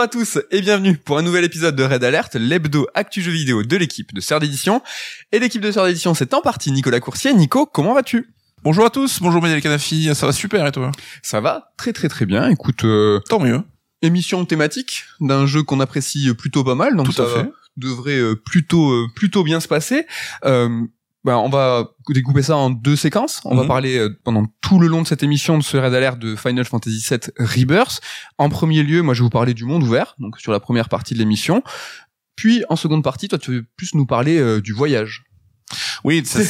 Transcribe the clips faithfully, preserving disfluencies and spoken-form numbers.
Bonjour à tous et bienvenue pour un nouvel épisode de Red Alert, l'hebdo actu jeux vidéo de l'équipe de Sœurs d'édition. Et l'équipe de Sœurs d'édition, c'est en partie Nicolas Coursier. Nico, comment vas-tu ? Bonjour à tous, bonjour Médel Kanafi, ça va super et toi ? Ça va très très très bien, écoute... Euh, Tant mieux. Émission thématique d'un jeu qu'on apprécie plutôt pas mal, donc Tout ça à fait. devrait plutôt plutôt bien se passer. Euh, bah on va découper ça en deux séquences. On mm-hmm. va parler euh, pendant tout le long de cette émission de ce Red Alert de Final Fantasy sept Rebirth. En premier lieu, moi je vais vous parler du monde ouvert, donc sur la première partie de l'émission. Puis en seconde partie, toi tu veux plus nous parler euh, du voyage. Oui, c'est...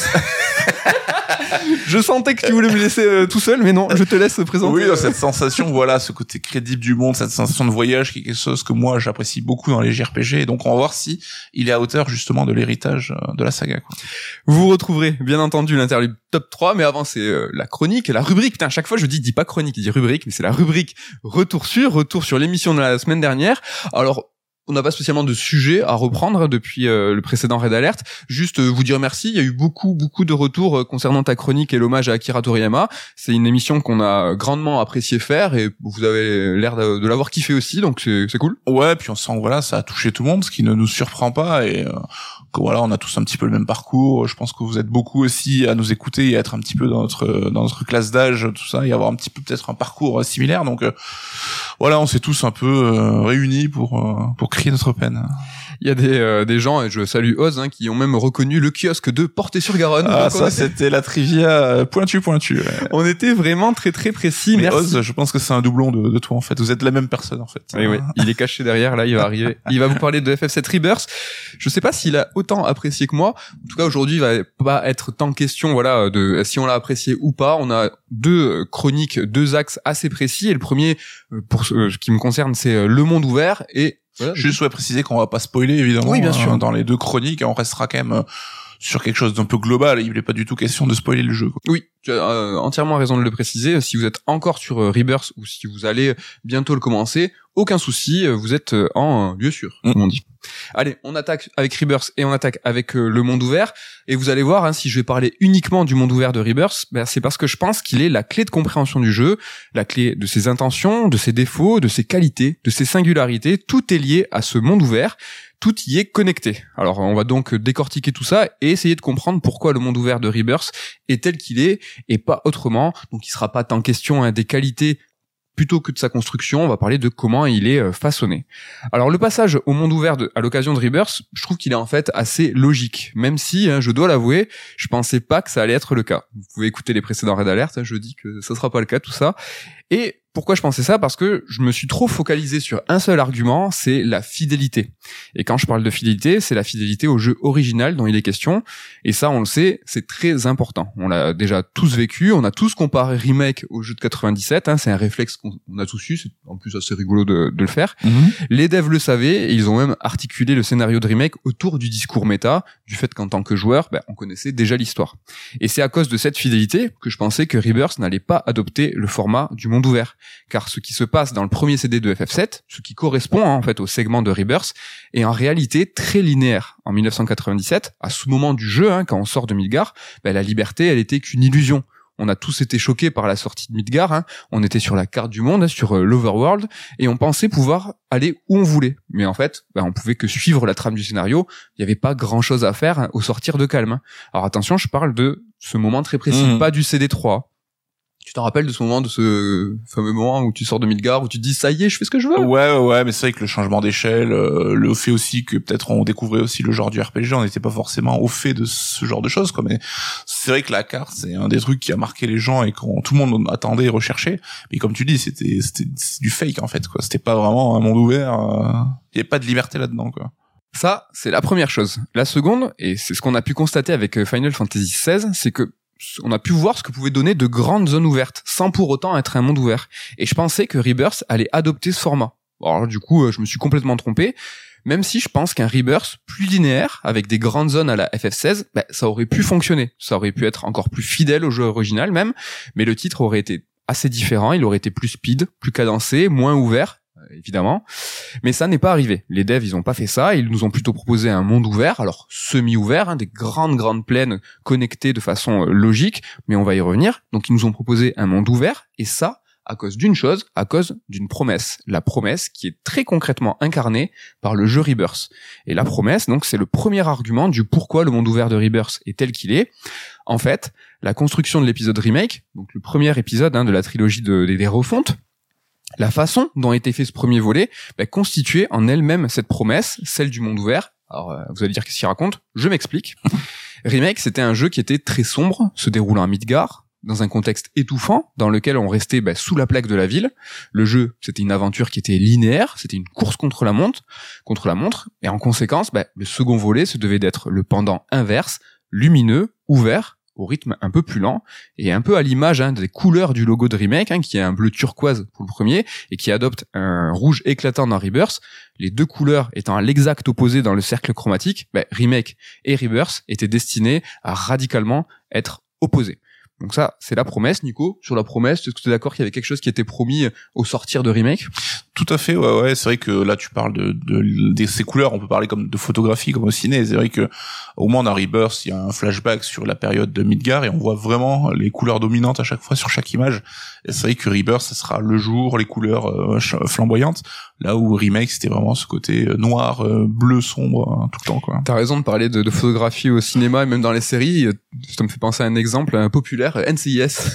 Je sentais que tu voulais me laisser euh, tout seul, mais non, je te laisse présenter. Oui, cette sensation, voilà, ce côté crédible du monde, cette sensation de voyage qui est quelque chose que moi j'apprécie beaucoup dans les J R P G, et donc on va voir si il est à hauteur justement de l'héritage de la saga, quoi. Vous retrouverez bien entendu l'interlude top trois, mais avant c'est euh, la chronique, la rubrique. Putain, à chaque fois je dis, dis pas chronique, je dis rubrique, mais c'est la rubrique retour sur, retour sur l'émission de la semaine dernière. Alors, on n'a pas spécialement de sujet à reprendre depuis euh, le précédent Red Alert. Juste euh, vous dire merci. Il y a eu beaucoup, beaucoup de retours euh, concernant ta chronique et l'hommage à Akira Toriyama. C'est une émission qu'on a grandement apprécié faire et vous avez l'air de, de l'avoir kiffé aussi, donc c'est, c'est cool. Ouais, puis on sent que voilà, ça a touché tout le monde, ce qui ne nous surprend pas et euh, que voilà, on a tous un petit peu le même parcours. Je pense que vous êtes beaucoup aussi à nous écouter et à être un petit peu dans notre dans notre classe d'âge, tout ça, et avoir un petit peu peut-être un parcours similaire. Donc euh, voilà, on s'est tous un peu euh, réunis pour euh, pour crier notre peine. Il y a des euh, des gens, et je salue Oz, hein, qui ont même reconnu le kiosque de Portée-sur-Garonne. Ah, donc ça était... c'était la trivia pointu pointu. Ouais. On était vraiment très très précis. Mais merci. Oz, je pense que c'est un doublon de, de toi en fait. Vous êtes la même personne en fait. Oui, oui. Il est caché derrière, là, il va arriver. Il va vous parler de F F sept Rebirth. Je sais pas s'il a autant apprécié que moi. En tout cas, aujourd'hui, il va pas être tant question, voilà, de si on l'a apprécié ou pas. On a deux chroniques, deux axes assez précis. Et le premier, pour ce qui me concerne, c'est le monde ouvert et voilà. Je souhaite préciser qu'on va pas spoiler évidemment. Oui, bien sûr. Euh, dans les deux chroniques, on restera quand même euh, sur quelque chose d'un peu global. Il n'est pas du tout question de spoiler le jeu, quoi. Oui, tu as euh, entièrement raison de le préciser. Si vous êtes encore sur euh, Rebirth ou si vous allez bientôt le commencer, aucun souci, vous êtes euh, en lieu sûr, mm. comme on dit. Allez, on attaque avec Rebirth et on attaque avec euh, le monde ouvert. Et vous allez voir, hein, si je vais parler uniquement du monde ouvert de Rebirth, ben, c'est parce que je pense qu'il est la clé de compréhension du jeu, la clé de ses intentions, de ses défauts, de ses qualités, de ses singularités. Tout est lié à ce monde ouvert. Tout y est connecté. Alors, on va donc décortiquer tout ça et essayer de comprendre pourquoi le monde ouvert de Rebirth est tel qu'il est et pas autrement. Donc, il sera pas tant question hein, des qualités plutôt que de sa construction, on va parler de comment il est façonné. Alors le passage au monde ouvert de, à l'occasion de Rebirth, je trouve qu'il est en fait assez logique, même si, hein, je dois l'avouer, je pensais pas que ça allait être le cas. Vous pouvez écouter les précédents Red Alert, hein, je dis que ça sera pas le cas, tout ça. Et pourquoi je pensais ça ? Parce que je me suis trop focalisé sur un seul argument, c'est la fidélité. Et quand je parle de fidélité, c'est la fidélité au jeu original dont il est question. Et ça, on le sait, c'est très important. On l'a déjà tous vécu, on a tous comparé remake au jeu de quatre-vingt-dix-sept, hein, c'est un réflexe qu'on a tous eu, c'est en plus assez rigolo de, de le faire. Mm-hmm. Les devs le savaient et ils ont même articulé le scénario de remake autour du discours méta, du fait qu'en tant que joueur, ben, on connaissait déjà l'histoire. Et c'est à cause de cette fidélité que je pensais que Rebirth n'allait pas adopter le format du monde ouvert. Car ce qui se passe dans le premier C D de F F sept, ce qui correspond hein, en fait au segment de Rebirth, est en réalité très linéaire. En dix-neuf cent quatre-vingt-dix-sept, à ce moment du jeu, hein, quand on sort de Midgar, ben, la liberté, elle était qu'une illusion. On a tous été choqués par la sortie de Midgar, hein. On était sur la carte du monde, hein, sur euh, l'Overworld, et on pensait pouvoir aller où on voulait. Mais en fait, ben, on pouvait que suivre la trame du scénario, il n'y avait pas grand-chose à faire hein, au sortir de Calme. Hein. Alors attention, je parle de ce moment très précis, mmh. pas du C D trois. Tu t'en rappelles de ce moment, de ce fameux moment où tu sors de Midgar, où tu te dis ça y est, je fais ce que je veux. Ouais, ouais, mais c'est vrai que le changement d'échelle, euh, le fait aussi que peut-être on découvrait aussi le genre du R P G, on n'était pas forcément au fait de ce genre de choses, quoi. Mais c'est vrai que la carte, c'est un des trucs qui a marqué les gens et qu'on tout le monde attendait et recherchait. Mais comme tu dis, c'était c'était, c'était du fake en fait, quoi. C'était pas vraiment un monde ouvert. Il euh, y avait pas de liberté là-dedans, quoi. Ça, c'est la première chose. La seconde, et c'est ce qu'on a pu constater avec Final Fantasy seize, c'est que on a pu voir ce que pouvaient donner de grandes zones ouvertes, sans pour autant être un monde ouvert. Et je pensais que Rebirth allait adopter ce format. Alors du coup, je me suis complètement trompé, même si je pense qu'un Rebirth plus linéaire, avec des grandes zones à la F F seize, bah, ça aurait pu fonctionner. Ça aurait pu être encore plus fidèle au jeu original même, mais le titre aurait été assez différent, il aurait été plus speed, plus cadencé, moins ouvert, évidemment. Mais ça n'est pas arrivé. Les devs, ils ont pas fait ça. Ils nous ont plutôt proposé un monde ouvert, alors semi-ouvert, hein, des grandes, grandes plaines connectées de façon euh, logique, mais on va y revenir. Donc, ils nous ont proposé un monde ouvert, et ça, À cause d'une chose, à cause d'une promesse. La promesse qui est très concrètement incarnée par le jeu Rebirth. Et la promesse, donc, c'est le premier argument du pourquoi le monde ouvert de Rebirth est tel qu'il est. En fait, la construction de l'épisode remake, donc le premier épisode hein, de la trilogie de, des, des refontes, la façon dont a été fait ce premier volet, bah, constituait en elle-même cette promesse, celle du monde ouvert. Alors, euh, vous allez dire qu'est-ce qu'il raconte ? Je m'explique. Remake, c'était un jeu qui était très sombre, se déroulant à Midgard, dans un contexte étouffant, dans lequel on restait bah, sous la plaque de la ville. Le jeu, c'était une aventure qui était linéaire, c'était une course contre la montre, contre la montre, et en conséquence, bah, le second volet se devait d'être le pendant inverse, lumineux, ouvert, au rythme un peu plus lent, et un peu à l'image hein, des couleurs du logo de Remake, hein, qui est un bleu turquoise pour le premier, et qui adopte un rouge éclatant dans Rebirth, les deux couleurs étant à l'exact opposé dans le cercle chromatique, bah, Remake et Rebirth étaient destinés à radicalement être opposés. Donc ça, c'est la promesse. Nico, sur la promesse, est-ce que tu es d'accord qu'il y avait quelque chose qui était promis au sortir de Remake ? Tout à fait, ouais, ouais. C'est vrai que là, tu parles de, de, de ces couleurs. On peut parler comme de photographie, comme au ciné. C'est vrai que au moins dans Rebirth, il y a un flashback sur la période de Midgard et on voit vraiment les couleurs dominantes à chaque fois sur chaque image. Et c'est vrai que Rebirth, ça sera le jour, les couleurs euh, flamboyantes. Là où Remake, c'était vraiment ce côté noir, euh, bleu sombre, hein, tout le temps, quoi. T'as raison de parler de, de photographie au cinéma et même dans les séries. Ça me fait penser à un exemple un populaire, N C I S.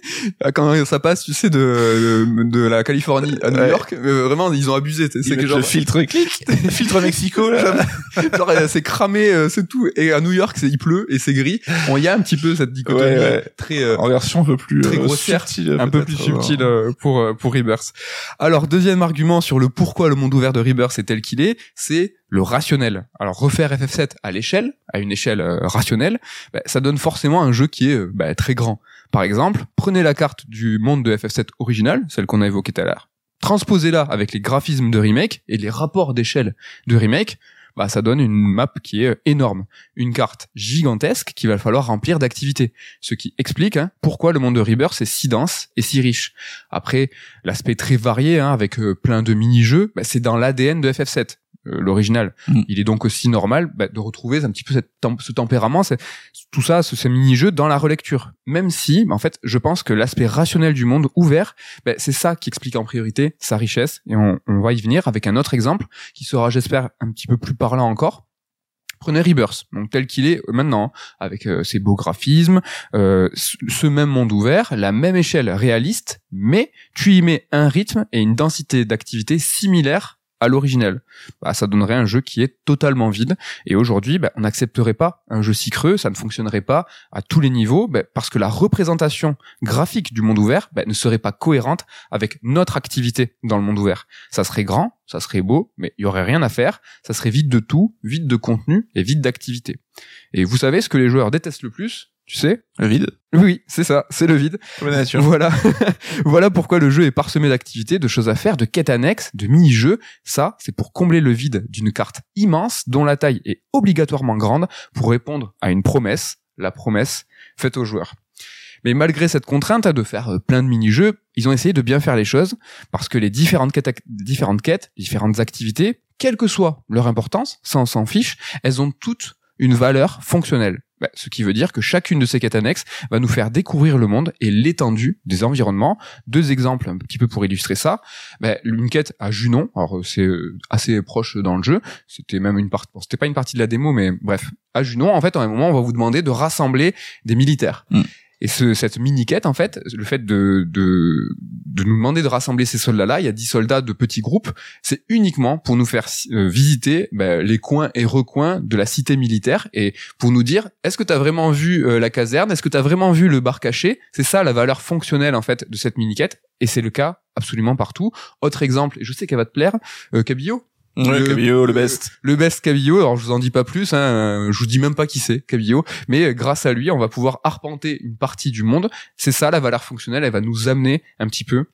Quand ça passe, tu sais, de, de, de la Californie à New ouais. York, euh, vraiment, ils ont abusé. C'est ils que genre le filtre clic, le filtre Mexico, là. Genre, c'est cramé, c'est tout. Et à New York, c'est, il pleut et c'est gris. Bon, il y a un petit peu cette dichotomie ouais, ouais. très, euh, en version un peu plus, très euh, grossière, subtile, un peu plus subtile euh, pour, euh, pour Rebirth. Alors, deuxième argument sur le pourquoi le monde ouvert de Rebirth est tel qu'il est, c'est le rationnel. Alors, refaire F F sept à l'échelle, à une échelle euh, rationnelle, bah, ça donne forcément un jeu qui est euh, bah, très grand. Par exemple, prenez la carte du monde de F F sept original, celle qu'on a évoquée tout à l'heure, transposez-la avec les graphismes de Remake et les rapports d'échelle de Remake, bah ça donne une map qui est énorme, une carte gigantesque qu'il va falloir remplir d'activités, ce qui explique hein, pourquoi le monde de Rebirth est si dense et si riche. Après, l'aspect très varié hein, avec euh, plein de mini-jeux, bah, c'est dans l'A D N de F F sept. Euh, l'original. Mm. Il est donc aussi normal bah, de retrouver un petit peu cette tem- ce tempérament, c'est, tout ça, ce, ces mini-jeux dans la relecture. Même si, en fait, je pense que l'aspect rationnel du monde ouvert, bah, c'est ça qui explique en priorité sa richesse. Et on, on va y venir avec un autre exemple qui sera, j'espère, un petit peu plus parlant encore. Prenez Rebirth, donc tel qu'il est maintenant, avec euh, ses beaux graphismes, euh, ce même monde ouvert, la même échelle réaliste, mais tu y mets un rythme et une densité d'activité similaire à l'original. Bah, ça donnerait un jeu qui est totalement vide. Et aujourd'hui, bah, on n'accepterait pas un jeu si creux, ça ne fonctionnerait pas à tous les niveaux, bah, parce que la représentation graphique du monde ouvert bah, ne serait pas cohérente avec notre activité dans le monde ouvert. Ça serait grand, ça serait beau, mais il y aurait rien à faire. Ça serait vide de tout, vide de contenu et vide d'activité. Et vous savez ce que les joueurs détestent le plus ? Tu sais ? Le vide. Oui, c'est ça, c'est le vide. La nature. Voilà. Voilà pourquoi le jeu est parsemé d'activités, de choses à faire, de quêtes annexes, de mini-jeux. Ça, c'est pour combler le vide d'une carte immense dont la taille est obligatoirement grande pour répondre à une promesse, la promesse faite aux joueurs. Mais malgré cette contrainte de faire plein de mini-jeux, ils ont essayé de bien faire les choses parce que les différentes quêtes, différentes quêtes, différentes activités, quelle que soit leur importance, ça on s'en fiche, elles ont toutes une valeur fonctionnelle. Bah, ce qui veut dire que chacune de ces quêtes annexes va nous faire découvrir le monde et l'étendue des environnements. Deux exemples un petit peu pour illustrer ça. Bah, une quête à Junon, alors c'est assez proche dans le jeu, c'était même une partie, bon, c'était pas une partie de la démo, mais bref, à Junon, en fait, à un moment, on va vous demander de rassembler des militaires. Mm. Et ce, cette mini-quête, en fait, le fait de, de, de nous demander de rassembler ces soldats-là, il y a dix soldats de petits groupes, c'est uniquement pour nous faire euh, visiter bah, les coins et recoins de la cité militaire et pour nous dire, est-ce que t'as vraiment vu euh, la caserne, est-ce que t'as vraiment vu le bar caché ? C'est ça la valeur fonctionnelle, en fait, de cette mini-quête, et c'est le cas absolument partout. Autre exemple, et je sais qu'elle va te plaire, euh, Cabillo. Ouais, le, Cabillo, le best. Le, le best Cabillo, alors je vous en dis pas plus, hein, je vous dis même pas qui c'est, Cabillo, mais grâce à lui, on va pouvoir arpenter une partie du monde. C'est ça, la valeur fonctionnelle, elle va nous amener un petit peu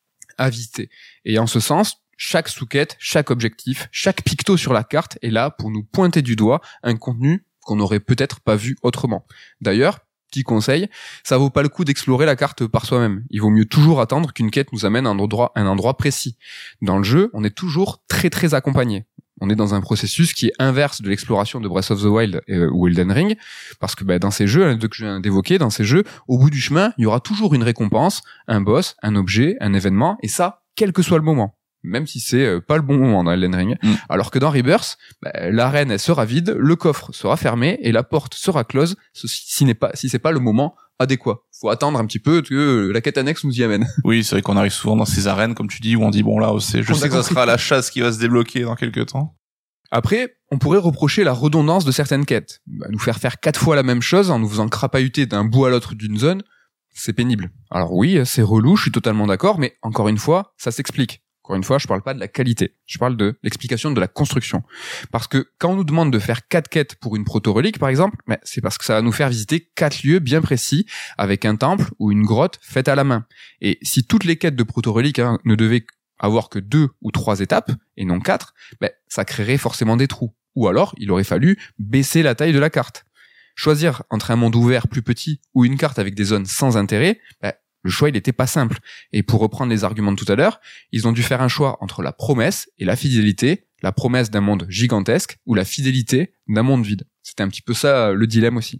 à visiter. Et en ce sens, chaque sous-quête, chaque objectif, chaque picto sur la carte est là pour nous pointer du doigt un contenu qu'on n'aurait peut-être pas vu autrement. D'ailleurs, petit conseil, ça vaut pas le coup d'explorer la carte par soi-même. Il vaut mieux toujours attendre qu'une quête nous amène à un endroit, un endroit précis. Dans le jeu, on est toujours très très accompagné. on est dans un processus qui est inverse de l'exploration de Breath of the Wild euh, ou Elden Ring, parce que bah, dans ces jeux, hein, que je viens d'évoquer, dans ces jeux, au bout du chemin, il y aura toujours une récompense, un boss, un objet, un événement, et ça, quel que soit le moment. Même si c'est euh, pas le bon moment dans Elden Ring. Mm. Alors que dans Rebirth, bah, l'arène elle sera vide, le coffre sera fermé et la porte sera close si, si n'est pas si c'est pas le moment adéquat. Faut attendre un petit peu que la quête annexe nous y amène. Oui, c'est vrai qu'on arrive souvent dans ces arènes comme tu dis où on dit bon là, c'est je on sais que ça sera la chasse qui va se débloquer dans quelques temps. Après, on pourrait reprocher la redondance de certaines quêtes. Bah, nous faire faire quatre fois la même chose en nous faisant crapahuter d'un bout à l'autre d'une zone, c'est pénible. Alors oui, c'est relou, je suis totalement d'accord, mais encore une fois, ça s'explique. Encore une fois, je parle pas de la qualité, je parle de l'explication de la construction. Parce que quand on nous demande de faire quatre quêtes pour une proto-relique, par exemple, ben, c'est parce que ça va nous faire visiter quatre lieux bien précis, avec un temple ou une grotte faite à la main. Et si toutes les quêtes de proto-relique hein, ne devaient avoir que deux ou trois étapes, et non quatre, ben, ça créerait forcément des trous. Ou alors, il aurait fallu baisser la taille de la carte. Choisir entre un monde ouvert plus petit ou une carte avec des zones sans intérêt, ben, le choix, il n'était pas simple. Et pour reprendre les arguments de tout à l'heure, ils ont dû faire un choix entre la promesse et la fidélité, la promesse d'un monde gigantesque ou la fidélité d'un monde vide. C'était un petit peu ça le dilemme aussi.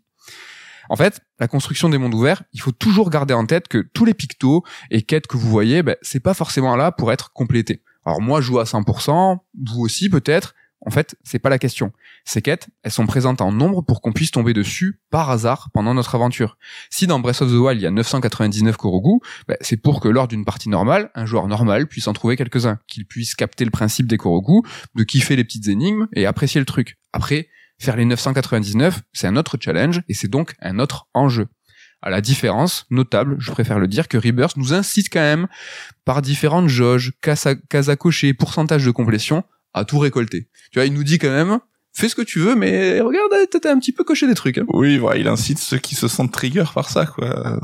En fait, la construction des mondes ouverts, il faut toujours garder en tête que tous les pictos et quêtes que vous voyez, ben, c'est pas forcément là pour être complétés. Alors moi, je joue à cent pour cent, vous aussi peut-être. En fait, c'est pas la question. Ces quêtes, elles sont présentes en nombre pour qu'on puisse tomber dessus par hasard pendant notre aventure. Si dans Breath of the Wild, il y a neuf cent quatre-vingt-dix-neuf Korogu, bah, c'est pour que lors d'une partie normale, un joueur normal puisse en trouver quelques-uns, qu'il puisse capter le principe des Korogu, de kiffer les petites énigmes et apprécier le truc. Après, faire les neuf cent quatre-vingt-dix-neuf, c'est un autre challenge et c'est donc un autre enjeu. À la différence notable, je préfère le dire, que Rebirth nous incite quand même, par différentes jauges, cases à, cases à cocher, pourcentage de complétion, à tout récolter. Tu vois, il nous dit quand même, fais ce que tu veux, mais regarde, t'as un petit peu coché des trucs. Hein. Oui, voilà, il incite ceux qui se sentent trigger par ça, quoi.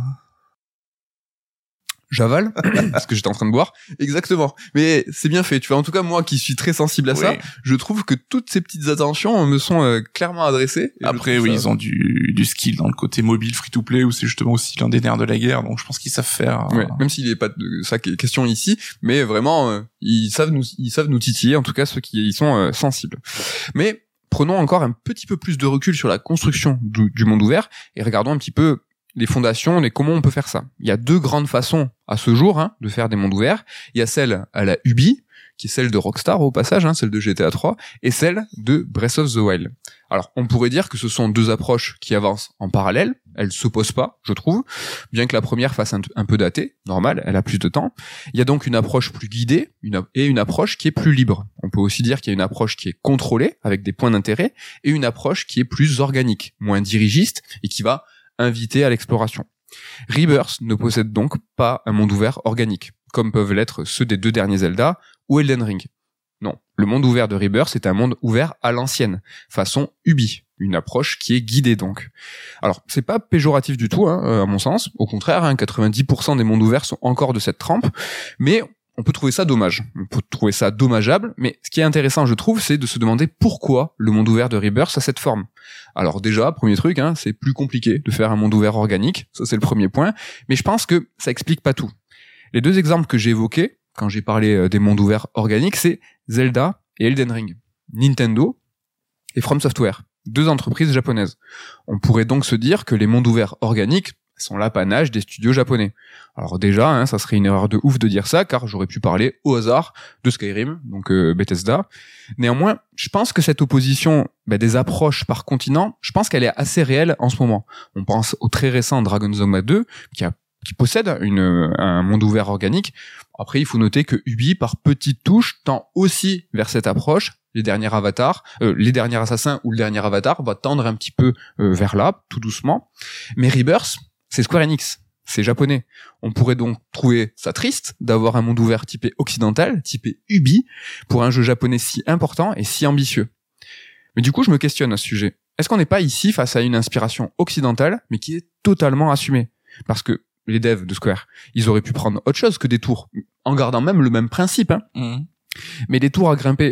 J'avale, parce que j'étais en train de boire. Exactement. Mais c'est bien fait. Tu vois, en tout cas, moi qui suis très sensible à oui. ça, je trouve que toutes ces petites attentions me sont euh, clairement adressées. Après, oui, ça... ils ont du, du skill dans le côté mobile free-to-play, où c'est justement aussi l'un des nerfs de la guerre, donc je pense qu'ils savent faire. Ouais, même s'il n'est pas de ça question ici, mais vraiment, euh, ils savent nous, ils savent nous titiller, en tout cas ceux qui y sont euh, sensibles. Mais prenons encore un petit peu plus de recul sur la construction du, du monde ouvert, et regardons un petit peu les fondations et comment on peut faire ça. Il y a deux grandes façons à ce jour hein, de faire des mondes ouverts. Il y a celle à la Ubi, qui est celle de Rockstar au passage, hein, celle de G T A trois, et celle de Breath of the Wild. Alors, on pourrait dire que ce sont deux approches qui avancent en parallèle, elles s'opposent pas, je trouve, bien que la première fasse un, un peu datée, normal, elle a plus de temps. Il y a donc une approche plus guidée une, et une approche qui est plus libre. On peut aussi dire qu'il y a une approche qui est contrôlée, avec des points d'intérêt, et une approche qui est plus organique, moins dirigiste, et qui va invité à l'exploration. Rebirth ne possède donc pas un monde ouvert organique, comme peuvent l'être ceux des deux derniers Zelda ou Elden Ring. Non, le monde ouvert de Rebirth est un monde ouvert à l'ancienne, façon Ubi, une approche qui est guidée donc. Alors, c'est pas péjoratif du tout, hein, à mon sens, au contraire, hein, quatre-vingt-dix pour cent des mondes ouverts sont encore de cette trempe, mais on peut trouver ça dommage, on peut trouver ça dommageable, mais ce qui est intéressant, je trouve, c'est de se demander pourquoi le monde ouvert de Rebirth a cette forme. Alors déjà, premier truc, hein, c'est plus compliqué de faire un monde ouvert organique, ça c'est le premier point, mais je pense que ça explique pas tout. Les deux exemples que j'ai évoqués, quand j'ai parlé des mondes ouverts organiques, c'est Zelda et Elden Ring. Nintendo et From Software, deux entreprises japonaises. On pourrait donc se dire que les mondes ouverts organiques sont l'apanage des studios japonais. Alors déjà, hein, ça serait une erreur de ouf de dire ça, car j'aurais pu parler au hasard de Skyrim, donc euh, Bethesda. Néanmoins, je pense que cette opposition bah, des approches par continent, je pense qu'elle est assez réelle en ce moment. On pense au très récent Dragon's Dogma deux, qui a qui possède une, un monde ouvert organique. Après, il faut noter que Ubi, par petites touches, tend aussi vers cette approche. Les derniers avatars, euh, les derniers assassins ou le dernier avatar va tendre un petit peu euh, vers là, tout doucement. Mais Rebirth, c'est Square Enix, c'est japonais. On pourrait donc trouver ça triste d'avoir un monde ouvert typé occidental, typé Ubi, pour un jeu japonais si important et si ambitieux. Mais du coup, je me questionne à ce sujet. Est-ce qu'on n'est pas ici face à une inspiration occidentale, mais qui est totalement assumée ? Parce que les devs de Square, ils auraient pu prendre autre chose que des tours, en gardant même le même principe. Hein. Mmh. Mais des tours à grimper,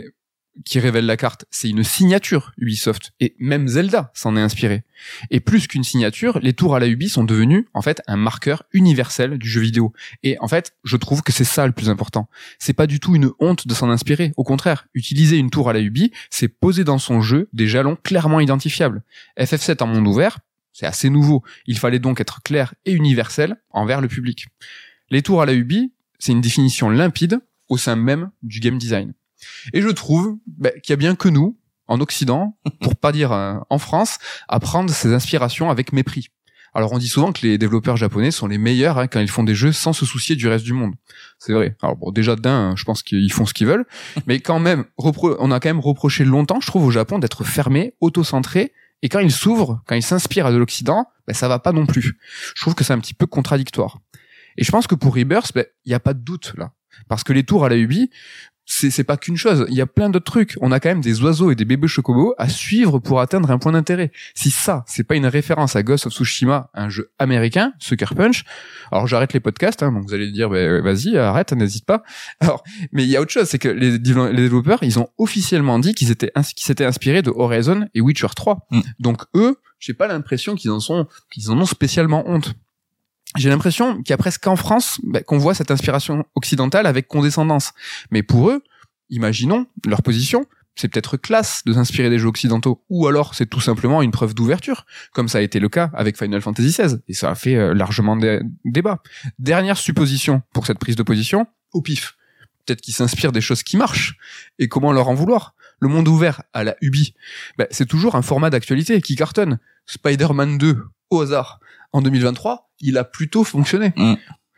qui révèle la carte, c'est une signature Ubisoft, et même Zelda s'en est inspiré. Et plus qu'une signature, les tours à la Ubi sont devenus en fait un marqueur universel du jeu vidéo. Et en fait, je trouve que c'est ça le plus important. C'est pas du tout une honte de s'en inspirer. Au contraire, utiliser une tour à la Ubi, c'est poser dans son jeu des jalons clairement identifiables. F F sept en monde ouvert, c'est assez nouveau. Il fallait donc être clair et universel envers le public. Les tours à la Ubi, c'est une définition limpide au sein même du game design. Et je trouve bah, qu'il y a bien que nous, en Occident, pour pas dire euh, en France, à prendre ces inspirations avec mépris. Alors on dit souvent que les développeurs japonais sont les meilleurs hein, quand ils font des jeux sans se soucier du reste du monde. C'est vrai. Alors bon, déjà d'un, je pense qu'ils font ce qu'ils veulent, mais quand même, repro- on a quand même reproché longtemps, je trouve, au Japon d'être fermé, auto-centré, et quand ils s'ouvrent, quand ils s'inspirent de l'Occident, bah, ça va pas non plus. Je trouve que c'est un petit peu contradictoire. Et je pense que pour Rebirth, il bah, y a pas de doute là, parce que les tours à la Ubi, c'est, c'est pas qu'une chose, il y a plein d'autres trucs. On a quand même des oiseaux et des bébés chocobos à suivre pour atteindre un point d'intérêt. Si ça, c'est pas une référence à Ghost of Tsushima, un jeu américain, Sucker Punch, alors j'arrête les podcasts, hein, donc vous allez dire, bah, vas-y, arrête, n'hésite pas. Alors, mais il y a autre chose, c'est que les, les développeurs, ils ont officiellement dit qu'ils étaient, qu'ils s'étaient inspirés de Horizon et Witcher trois. Mm. Donc eux, j'ai pas l'impression qu'ils en sont, qu'ils en ont spécialement honte. J'ai l'impression qu'il y a presque qu'en France bah, qu'on voit cette inspiration occidentale avec condescendance. Mais pour eux, imaginons leur position, c'est peut-être classe de s'inspirer des jeux occidentaux, ou alors c'est tout simplement une preuve d'ouverture, comme ça a été le cas avec Final Fantasy seize, et ça a fait euh, largement dé- débat. Dernière supposition pour cette prise de position, au pif. Peut-être qu'ils s'inspirent des choses qui marchent, et comment leur en vouloir ? Le monde ouvert à la Ubi, bah, c'est toujours un format d'actualité qui cartonne. Spider-Man deux, au hasard, en deux mille vingt-trois, il a plutôt fonctionné. Mm.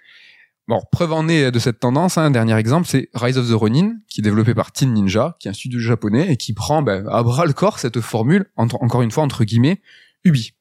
Bon, preuve en est de cette tendance, hein, un dernier exemple, c'est Rise of the Ronin, qui est développé par Team Ninja, qui est un studio japonais, et qui prend ben, à bras le corps cette formule, entre, encore une fois, entre guillemets, Ubi.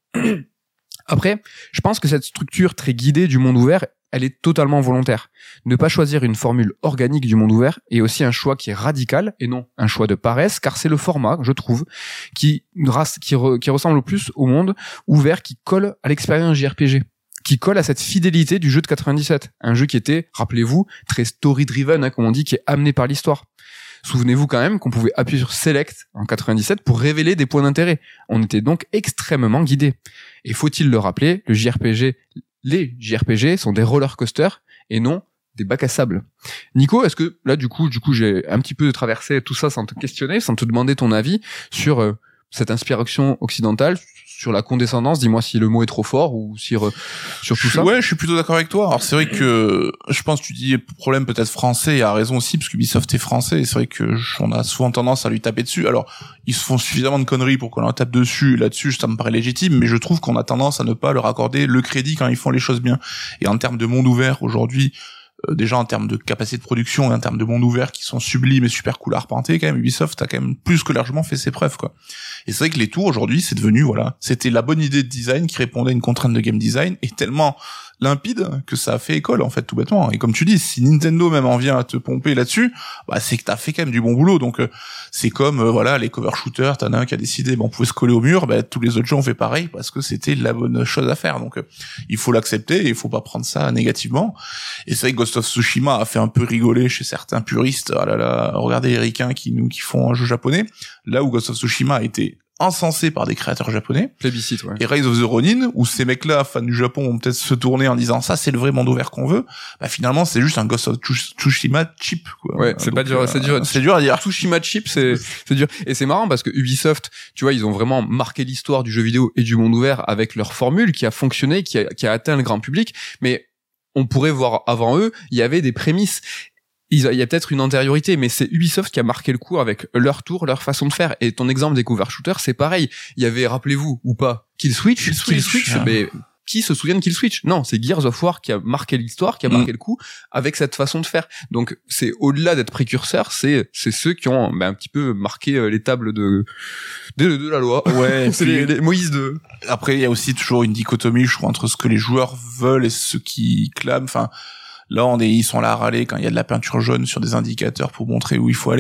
Après, je pense que cette structure très guidée du monde ouvert, elle est totalement volontaire. Ne pas choisir une formule organique du monde ouvert est aussi un choix qui est radical, et non un choix de paresse, car c'est le format, je trouve, qui, qui, re, qui ressemble le plus au monde ouvert, qui colle à l'expérience J R P G, qui colle à cette fidélité du jeu de quatre-vingt-dix-sept. Un jeu qui était, rappelez-vous, très story-driven, hein, comme on dit, qui est amené par l'histoire. Souvenez-vous quand même qu'on pouvait appuyer sur Select en quatre-vingt-dix-sept pour révéler des points d'intérêt. On était donc extrêmement guidés. Et faut-il le rappeler, le J R P G, les J R P G sont des roller coasters et non des bacs à sable. Nico, est-ce que là du coup, du coup, j'ai un petit peu traversé tout ça sans te questionner, sans te demander ton avis sur euh, cette inspiration occidentale, sur la condescendance, dis-moi si le mot est trop fort ou si re... sur tout je, ça. Ouais, je suis plutôt d'accord avec toi. Alors c'est vrai que je pense que tu dis problème peut-être français, et à raison aussi parce qu'Ubisoft est français, et c'est vrai que on a souvent tendance à lui taper dessus. Alors, ils se font suffisamment de conneries pour qu'on leur tape dessus, là-dessus, ça me paraît légitime, mais je trouve qu'on a tendance à ne pas leur accorder le crédit quand ils font les choses bien. Et en termes de monde ouvert aujourd'hui, Euh, déjà en termes de capacité de production et en termes de monde ouvert qui sont sublimes et super cool à arpenter, quand même Ubisoft a quand même plus que largement fait ses preuves, quoi. Et c'est vrai que les tours aujourd'hui, c'est devenu, voilà, c'était la bonne idée de design qui répondait à une contrainte de game design, et tellement limpide que ça a fait école, en fait, tout bêtement. Et comme tu dis, si Nintendo même en vient à te pomper là-dessus, bah c'est que t'as fait quand même du bon boulot. Donc euh, c'est comme euh, voilà, les cover shooters, t'en as un qui a décidé bah on pouvait se coller au mur, bah tous les autres gens ont fait pareil parce que c'était la bonne chose à faire. Donc euh, il faut l'accepter et il faut pas prendre ça négativement. Et c'est vrai que Ghost of Tsushima a fait un peu rigoler chez certains puristes. Ah là là, regardez les ricains qui nous qui font un jeu japonais, là où Ghost of Tsushima a été encensé par des créateurs japonais. Plébiscite, ouais. Et Rise of the Ronin, où ces mecs-là, fans du Japon, vont peut-être se tourner en disant ça, c'est le vrai monde ouvert qu'on veut. Bah finalement, c'est juste un Ghost of Tsushima cheap, quoi. Ouais, c'est Donc, pas dur, euh, c'est dur. C'est dur à dire. Tsushima cheap, c'est c'est dur. Et c'est marrant parce que Ubisoft, tu vois, ils ont vraiment marqué l'histoire du jeu vidéo et du monde ouvert avec leur formule qui a fonctionné, qui a, qui a atteint le grand public. Mais on pourrait voir avant eux, il y avait des prémices. Il y a peut-être une antériorité, mais c'est Ubisoft qui a marqué le coup avec leur tour, leur façon de faire. Et ton exemple des cover shooters, c'est pareil. Il y avait, rappelez-vous, ou pas, Kill Switch, Kill Switch, Kill Switch ah. mais qui se souvient de Kill Switch? Non, c'est Gears of War qui a marqué l'histoire, qui a marqué mmh. le coup avec cette façon de faire. Donc, c'est au-delà d'être précurseur, c'est, c'est ceux qui ont, ben, un petit peu marqué les tables de, de, de la loi. Ouais. c'est les, les Moïse de... Après, il y a aussi toujours une dichotomie, je crois, entre ce que les joueurs veulent et ce qu'ils clament. Enfin, là, on est, ils sont là à râler quand il y a de la peinture jaune sur des indicateurs pour montrer où il faut aller.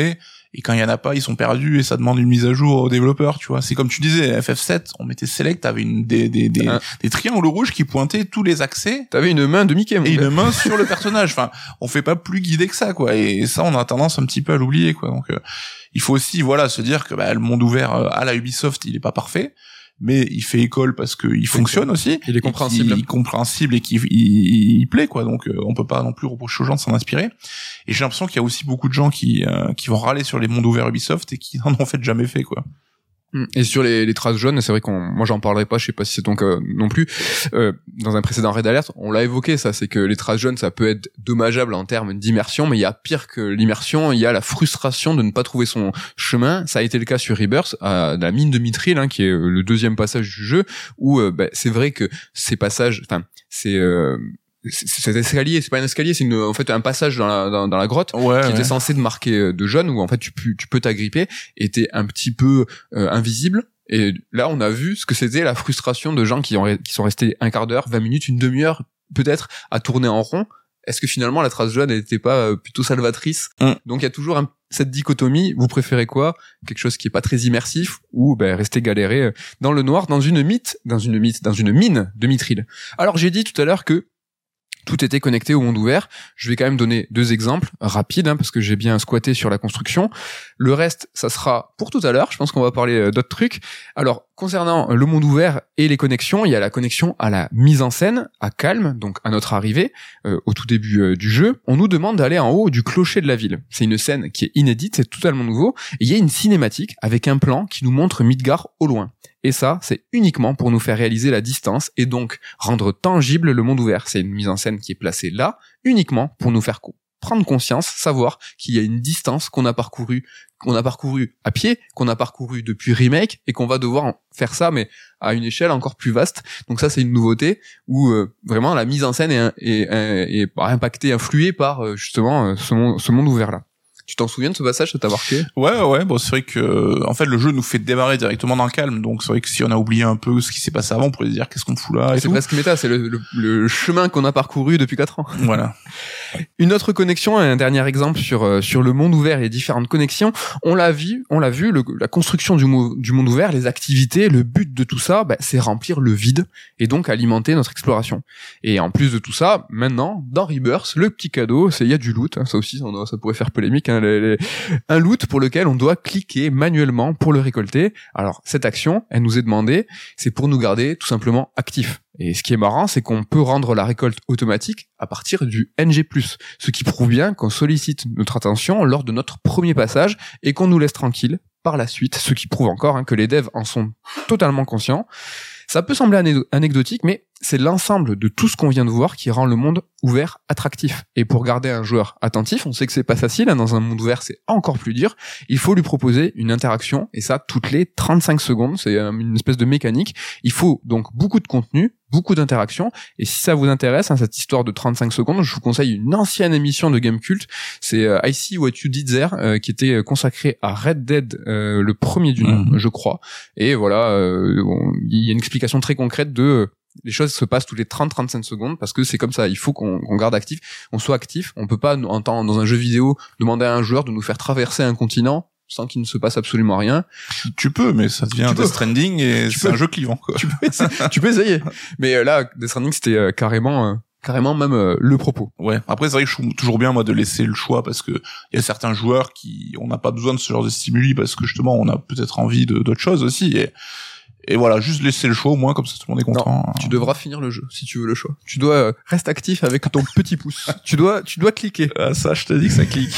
Et quand il y en a pas, ils sont perdus et ça demande une mise à jour aux développeurs, tu vois. C'est comme tu disais, F F sept, on mettait select, t'avais une, des, des, des, hein. des triangles rouges qui pointaient tous les accès. T'avais une main de Mickey, mon Et gars. une main sur le personnage. Enfin, on fait pas plus guidé que ça, quoi. Et ça, on a tendance un petit peu à l'oublier, quoi. Donc, euh, il faut aussi, voilà, se dire que, bah, le monde ouvert euh, à la Ubisoft, il est pas parfait. Mais il fait école parce que il fonctionne aussi. Il est compréhensible. Il est compréhensible et qu'il il, il plaît, quoi. Donc, euh, on peut pas non plus reprocher aux gens de s'en inspirer. Et j'ai l'impression qu'il y a aussi beaucoup de gens qui euh, qui vont râler sur les mondes ouverts Ubisoft et qui n'en ont fait jamais fait, quoi. Et sur les, les traces jaunes, c'est vrai qu'on, moi j'en parlerai pas, je sais pas si c'est ton cas non plus. Euh, dans un précédent Raid Alert, on l'a évoqué, ça, c'est que les traces jaunes, ça peut être dommageable en termes d'immersion, mais il y a pire que l'immersion, il y a la frustration de ne pas trouver son chemin. Ça a été le cas sur Rebirth, à la mine de Mithril, hein, qui est le deuxième passage du jeu, où euh, bah, c'est vrai que ces passages, enfin, c'est euh, cet escalier, c'est pas un escalier, c'est une, en fait un passage dans la, dans, dans la grotte Ouais, qui ouais. était censé te marquer de jaune, où en fait tu, tu peux t'agripper et t'es un petit peu euh, invisible. Et là, on a vu ce que c'était la frustration de gens qui, ont, qui sont restés un quart d'heure, vingt minutes, une demi-heure, peut-être, à tourner en rond. Est-ce que finalement la trace jaune n'était pas plutôt salvatrice? mm. Donc il y a toujours un, cette dichotomie. Vous préférez quoi? Quelque chose qui est pas très immersif, ou ben rester galéré dans le noir, dans une mythe, dans une mythe, dans une mine de Mithril. Alors j'ai dit tout à l'heure que tout était connecté au monde ouvert. Je vais quand même donner deux exemples rapides, hein, parce que j'ai bien squatté sur la construction. Le reste, ça sera pour tout à l'heure. Je pense qu'on va parler euh, d'autres trucs. Alors, concernant le monde ouvert et les connexions, il y a la connexion à la mise en scène, à Calme, donc à notre arrivée, euh, au tout début euh, du jeu. On nous demande d'aller en haut du clocher de la ville. C'est une scène qui est inédite, c'est totalement nouveau. Et il y a une cinématique avec un plan qui nous montre Midgar au loin. Et ça, c'est uniquement pour nous faire réaliser la distance et donc rendre tangible le monde ouvert. C'est une mise en scène qui est placée là, uniquement pour nous faire co- prendre conscience, savoir qu'il y a une distance qu'on a parcourue, qu'on a parcouru à pied, qu'on a parcouru depuis Remake, et qu'on va devoir faire ça, mais à une échelle encore plus vaste. Donc ça, c'est une nouveauté où euh, vraiment la mise en scène est, est, est, est impactée, influée par euh, justement euh, ce, monde, ce monde ouvert-là. Tu t'en souviens de ce passage, ça t'a marqué? Ouais, ouais, bon, c'est vrai que, en fait, le jeu nous fait démarrer directement dans le calme, donc c'est vrai que si on a oublié un peu ce qui s'est passé avant, on pourrait se dire qu'est-ce qu'on fout là et C'est tout. presque méta, c'est le, le, le chemin qu'on a parcouru depuis quatre ans. Voilà. Une autre connexion, un dernier exemple sur euh, sur le monde ouvert et les différentes connexions. On l'a vu, on l'a vu, le, la construction du, mo- du monde ouvert, les activités, le but de tout ça, bah, c'est remplir le vide et donc alimenter notre exploration. Et en plus de tout ça, maintenant, dans Rebirth, le petit cadeau, c'est il y a du loot. Hein, ça aussi, ça, ça pourrait faire polémique. Hein, les, les, un loot pour lequel on doit cliquer manuellement pour le récolter. Alors cette action, elle nous est demandée, c'est pour nous garder tout simplement actifs. Et ce qui est marrant, c'est qu'on peut rendre la récolte automatique à partir du N G plus, ce qui prouve bien qu'on sollicite notre attention lors de notre premier passage et qu'on nous laisse tranquille par la suite, ce qui prouve encore hein, que les devs en sont totalement conscients. Ça peut sembler ané- anecdotique, mais c'est l'ensemble de tout ce qu'on vient de voir qui rend le monde ouvert attractif. Et pour garder un joueur attentif, on sait que c'est pas facile, hein, dans un monde ouvert c'est encore plus dur, il faut lui proposer une interaction, et ça toutes les trente-cinq secondes, c'est une espèce de mécanique. Il faut donc beaucoup de contenu, beaucoup d'interactions, et si ça vous intéresse, hein, cette histoire de trente-cinq secondes, je vous conseille une ancienne émission de Gamecult, c'est euh, I See What You Did There, euh, qui était consacrée à Red Dead, euh, le premier du nom, mmh. je crois, et voilà, euh, on, il y a une explication très concrète de... Euh, les choses se passent toutes les trente à trente-cinq secondes parce que c'est comme ça, il faut qu'on, qu'on garde actif, on soit actif, on peut pas en temps, dans un jeu vidéo demander à un joueur de nous faire traverser un continent sans qu'il ne se passe absolument rien. Tu peux, mais ça devient Death Stranding et tu c'est peux. un jeu clivant, quoi. Tu peux essayer, tu peux essayer. Mais là, Death Stranding, c'était euh, carrément, euh, carrément même euh, le propos. Ouais. Après, c'est vrai que je trouve toujours bien, moi, de laisser le choix parce que il y a certains joueurs qui, on n'a pas besoin de ce genre de stimuli parce que justement, on a peut-être envie de, d'autres choses aussi et, Et voilà, juste laisser le choix au moins, comme ça tout le monde est content. Non, tu devras finir le jeu, si tu veux le choix. Tu dois euh, rester actif avec ton petit pouce. Tu dois, tu dois cliquer. Ah, ça, je te dis que ça clique.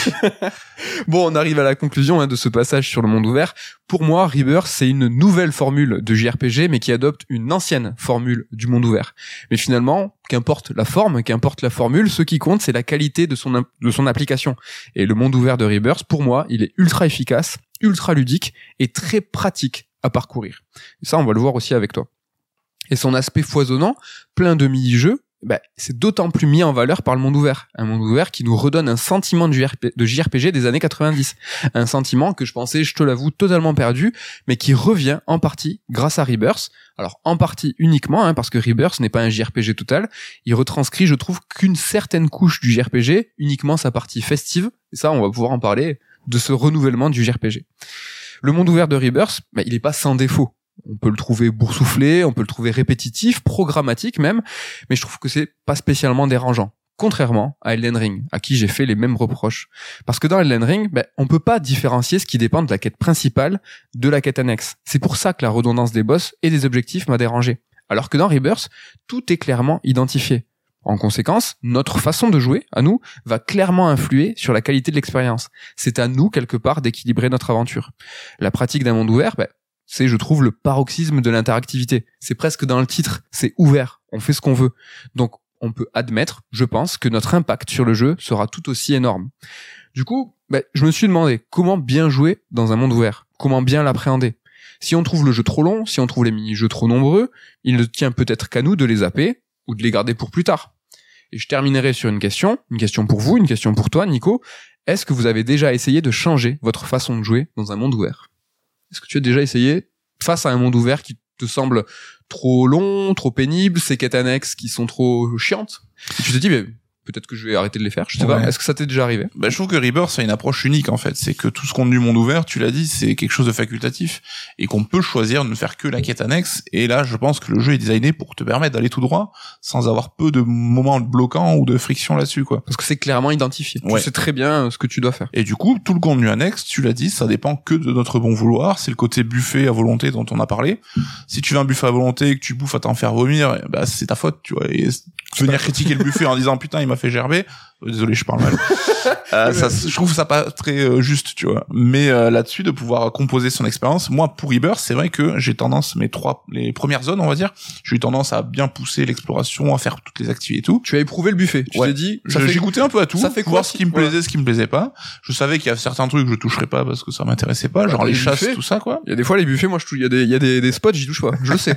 Bon, on arrive à la conclusion hein, de ce passage sur le monde ouvert. Pour moi, Rebirth, c'est une nouvelle formule de J R P G, mais qui adopte une ancienne formule du monde ouvert. Mais finalement, qu'importe la forme, qu'importe la formule, ce qui compte, c'est la qualité de son, de son application. Et le monde ouvert de Rebirth, pour moi, il est ultra efficace, ultra ludique et très pratique à parcourir. Et ça, on va le voir aussi avec toi. Et son aspect foisonnant, plein de mini-jeux, bah, c'est d'autant plus mis en valeur par le monde ouvert. Un monde ouvert qui nous redonne un sentiment de, J R P, de J R P G des années quatre-vingt-dix. Un sentiment que je pensais, je te l'avoue, totalement perdu, mais qui revient en partie grâce à Rebirth. Alors, en partie uniquement, hein, parce que Rebirth n'est pas un J R P G total. Il retranscrit, je trouve, qu'une certaine couche du J R P G, uniquement sa partie festive. Et ça, on va pouvoir en parler de ce renouvellement du J R P G. Le monde ouvert de Rebirth, bah, il est pas sans défaut. On peut le trouver boursouflé, on peut le trouver répétitif, programmatique même, mais je trouve que c'est pas spécialement dérangeant. Contrairement à Elden Ring, à qui j'ai fait les mêmes reproches. Parce que dans Elden Ring, ben, on peut pas différencier ce qui dépend de la quête principale de la quête annexe. C'est pour ça que la redondance des boss et des objectifs m'a dérangé. Alors que dans Rebirth, tout est clairement identifié. En conséquence, notre façon de jouer, à nous, va clairement influer sur la qualité de l'expérience. C'est à nous, quelque part, d'équilibrer notre aventure. La pratique d'un monde ouvert, ben, c'est, je trouve, le paroxysme de l'interactivité. C'est presque dans le titre, c'est ouvert, on fait ce qu'on veut. Donc, on peut admettre, je pense, que notre impact sur le jeu sera tout aussi énorme. Du coup, bah, je me suis demandé comment bien jouer dans un monde ouvert, comment bien l'appréhender. Si on trouve le jeu trop long, si on trouve les mini-jeux trop nombreux, il ne tient peut-être qu'à nous de les zapper ou de les garder pour plus tard. Et je terminerai sur une question, une question pour vous, une question pour toi, Nico. Est-ce que vous avez déjà essayé de changer votre façon de jouer dans un monde ouvert ? Est-ce que tu as déjà essayé, face à un monde ouvert qui te semble trop long, trop pénible, ces quêtes annexes qui sont trop chiantes, et tu te dis, mais peut-être que je vais arrêter de les faire, je sais ouais. pas. Est-ce que ça t'est déjà arrivé ? Bah, je trouve que Rebirth a une approche unique, en fait. C'est que tout ce contenu monde ouvert, tu l'as dit, c'est quelque chose de facultatif. Et qu'on peut choisir de ne faire que la quête annexe. Et là, je pense que le jeu est designé pour te permettre d'aller tout droit, sans avoir peu de moments bloquants ou de friction là-dessus, quoi. Parce que c'est clairement identifié. Ouais. Tu sais très bien ce que tu dois faire. Et du coup, tout le contenu annexe, tu l'as dit, ça dépend que de notre bon vouloir. C'est le côté buffet à volonté dont on a parlé. Si tu veux un buffet à volonté et que tu bouffes à t'en faire vomir, bah, c'est ta faute, tu vois. Et venir critiquer le buffet en disant, putain, il m'a fait gerber. Désolé, je parle mal. euh, ça, je trouve ça pas très euh, juste, tu vois. Mais euh, là-dessus, de pouvoir composer son expérience. Moi, pour Rebirth, c'est vrai que j'ai tendance, mes trois, les premières zones, on va dire, j'ai eu tendance à bien pousser l'exploration, à faire toutes les activités et tout. Tu as éprouvé le buffet. Tu ouais. t'es dit, ça je, fait... j'ai goûté un peu à tout. Ça fait quoi, voir ce qui me plaisait, ouais. ce qui me plaisait pas. Je savais qu'il y a certains trucs que je toucherais pas parce que ça m'intéressait pas, genre les, les chasses, buffets, tout ça, quoi. Il y a des fois les buffets, moi, je touche, il y a des, il y a des, des spots, j'y touche pas. Je le sais.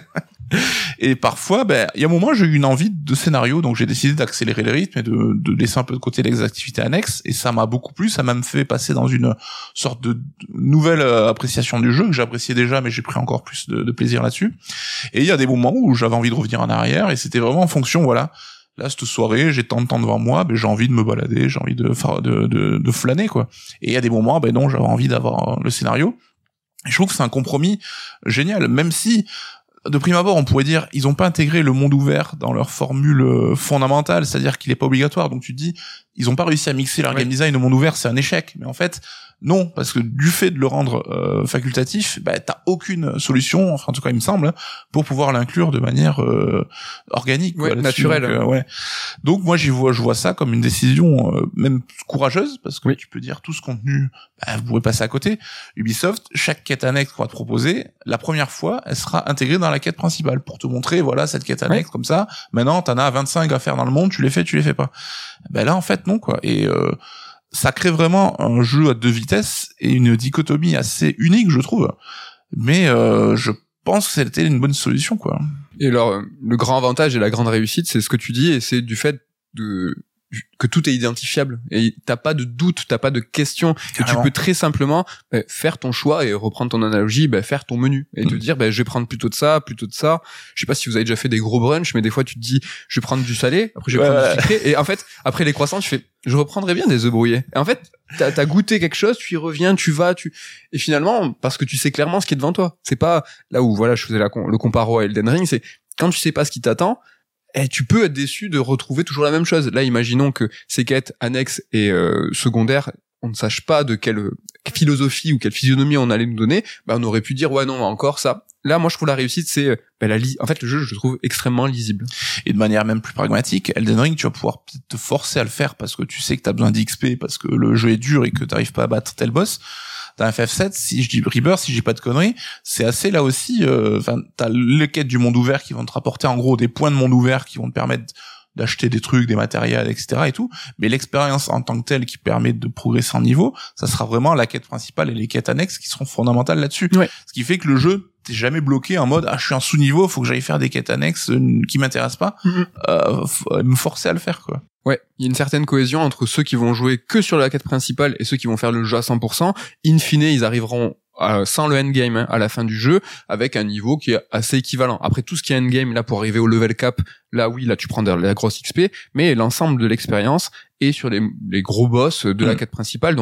Et parfois, ben, il y a un moment, j'ai eu une envie de scénario, donc j'ai décidé d'accélérer le rythme et de, de laisser un peu de côté les activités annexes, et ça m'a beaucoup plu, ça m'a même fait passer dans une sorte de nouvelle appréciation du jeu, que j'appréciais déjà, mais j'ai pris encore plus de, de plaisir là-dessus. Et il y a des moments où j'avais envie de revenir en arrière, et c'était vraiment en fonction, voilà, là, cette soirée, j'ai tant de temps devant moi, ben, j'ai envie de me balader, j'ai envie de, de, de, de flâner, quoi. Et il y a des moments, ben non, j'avais envie d'avoir le scénario. Et je trouve que c'est un compromis génial, même si, de prime abord, on pourrait dire, ils ont pas intégré le monde ouvert dans leur formule fondamentale, c'est-à-dire qu'il est pas obligatoire. Donc tu te dis, ils ont pas réussi à mixer leur ouais. game design au monde ouvert, c'est un échec. Mais en fait, non, parce que du fait de le rendre euh, facultatif, bah t'as aucune solution, enfin en tout cas il me semble, pour pouvoir l'inclure de manière euh, organique, ouais, quoi, naturelle. Donc, euh, ouais. Donc moi j'y vois, je vois ça comme une décision euh, même courageuse, parce que oui. tu peux dire tout ce contenu, bah, vous pourrez passer à côté. Ubisoft, chaque quête annexe qu'on va te proposer, la première fois, elle sera intégrée dans la quête principale pour te montrer, voilà cette quête annexe ouais. comme ça. Maintenant t'en as vingt-cinq à faire dans le monde, tu les fais, tu les fais pas. Ben là en fait non quoi. Et euh, ça crée vraiment un jeu à deux vitesses et une dichotomie assez unique, je trouve. Mais euh, je pense que c'était une bonne solution, quoi. Et alors, le grand avantage et la grande réussite, c'est ce que tu dis, et c'est du fait de que tout est identifiable et t'as pas de doute, t'as pas de questions, que tu peux très simplement bah, faire ton choix et reprendre ton analogie, bah, faire ton menu et mmh. te dire bah, je vais prendre plutôt de ça, plutôt de ça. Je sais pas si vous avez déjà fait des gros brunchs, mais des fois tu te dis je vais prendre du salé, après je vais ouais, prendre ouais. du sucré, et en fait après les croissants tu fais je reprendrai bien des œufs brouillés. Et en fait t'as, t'as goûté quelque chose, tu y reviens, tu vas, tu et finalement parce que tu sais clairement ce qui est devant toi. C'est pas là où voilà je faisais la, le comparo à Elden Ring, c'est quand tu sais pas ce qui t'attend. Et tu peux être déçu de retrouver toujours la même chose. Là, imaginons que ces quêtes annexes et euh, secondaires, on ne sache pas de quelle philosophie ou quelle physionomie on allait nous donner. Bah, on aurait pu dire ouais non encore ça. Là, moi, je trouve la réussite, c'est bah, la li- en fait le jeu, je le trouve extrêmement lisible. Et de manière même plus pragmatique, Elden Ring, tu vas pouvoir peut-être te forcer à le faire parce que tu sais que t'as besoin d'X P, parce que le jeu est dur et que t'arrives pas à battre tel boss. Dans F F sept, si je dis Rebirth, si j'ai pas de conneries, c'est assez là aussi, enfin, euh, t'as les quêtes du monde ouvert qui vont te rapporter en gros des points de monde ouvert qui vont te permettre d'acheter des trucs, des matériels, et cetera et tout. Mais l'expérience en tant que telle qui permet de progresser en niveau, ça sera vraiment la quête principale et les quêtes annexes qui seront fondamentales là-dessus. Ouais. Ce qui fait que le jeu, t'es jamais bloqué en mode, ah, je suis en sous-niveau, faut que j'aille faire des quêtes annexes euh, qui m'intéressent pas, mm-hmm. euh, faut me forcer à le faire, quoi. Ouais, il y a une certaine cohésion entre ceux qui vont jouer que sur la quête principale et ceux qui vont faire le jeu à cent pour cent. In fine, ils arriveront euh, sans le endgame hein, à la fin du jeu, avec un niveau qui est assez équivalent. Après, tout ce qui est endgame, là, pour arriver au level cap, là, oui, là, tu prends de la grosse X P, mais l'ensemble de l'expérience est sur les, les gros boss de mmh. la quête principale, donc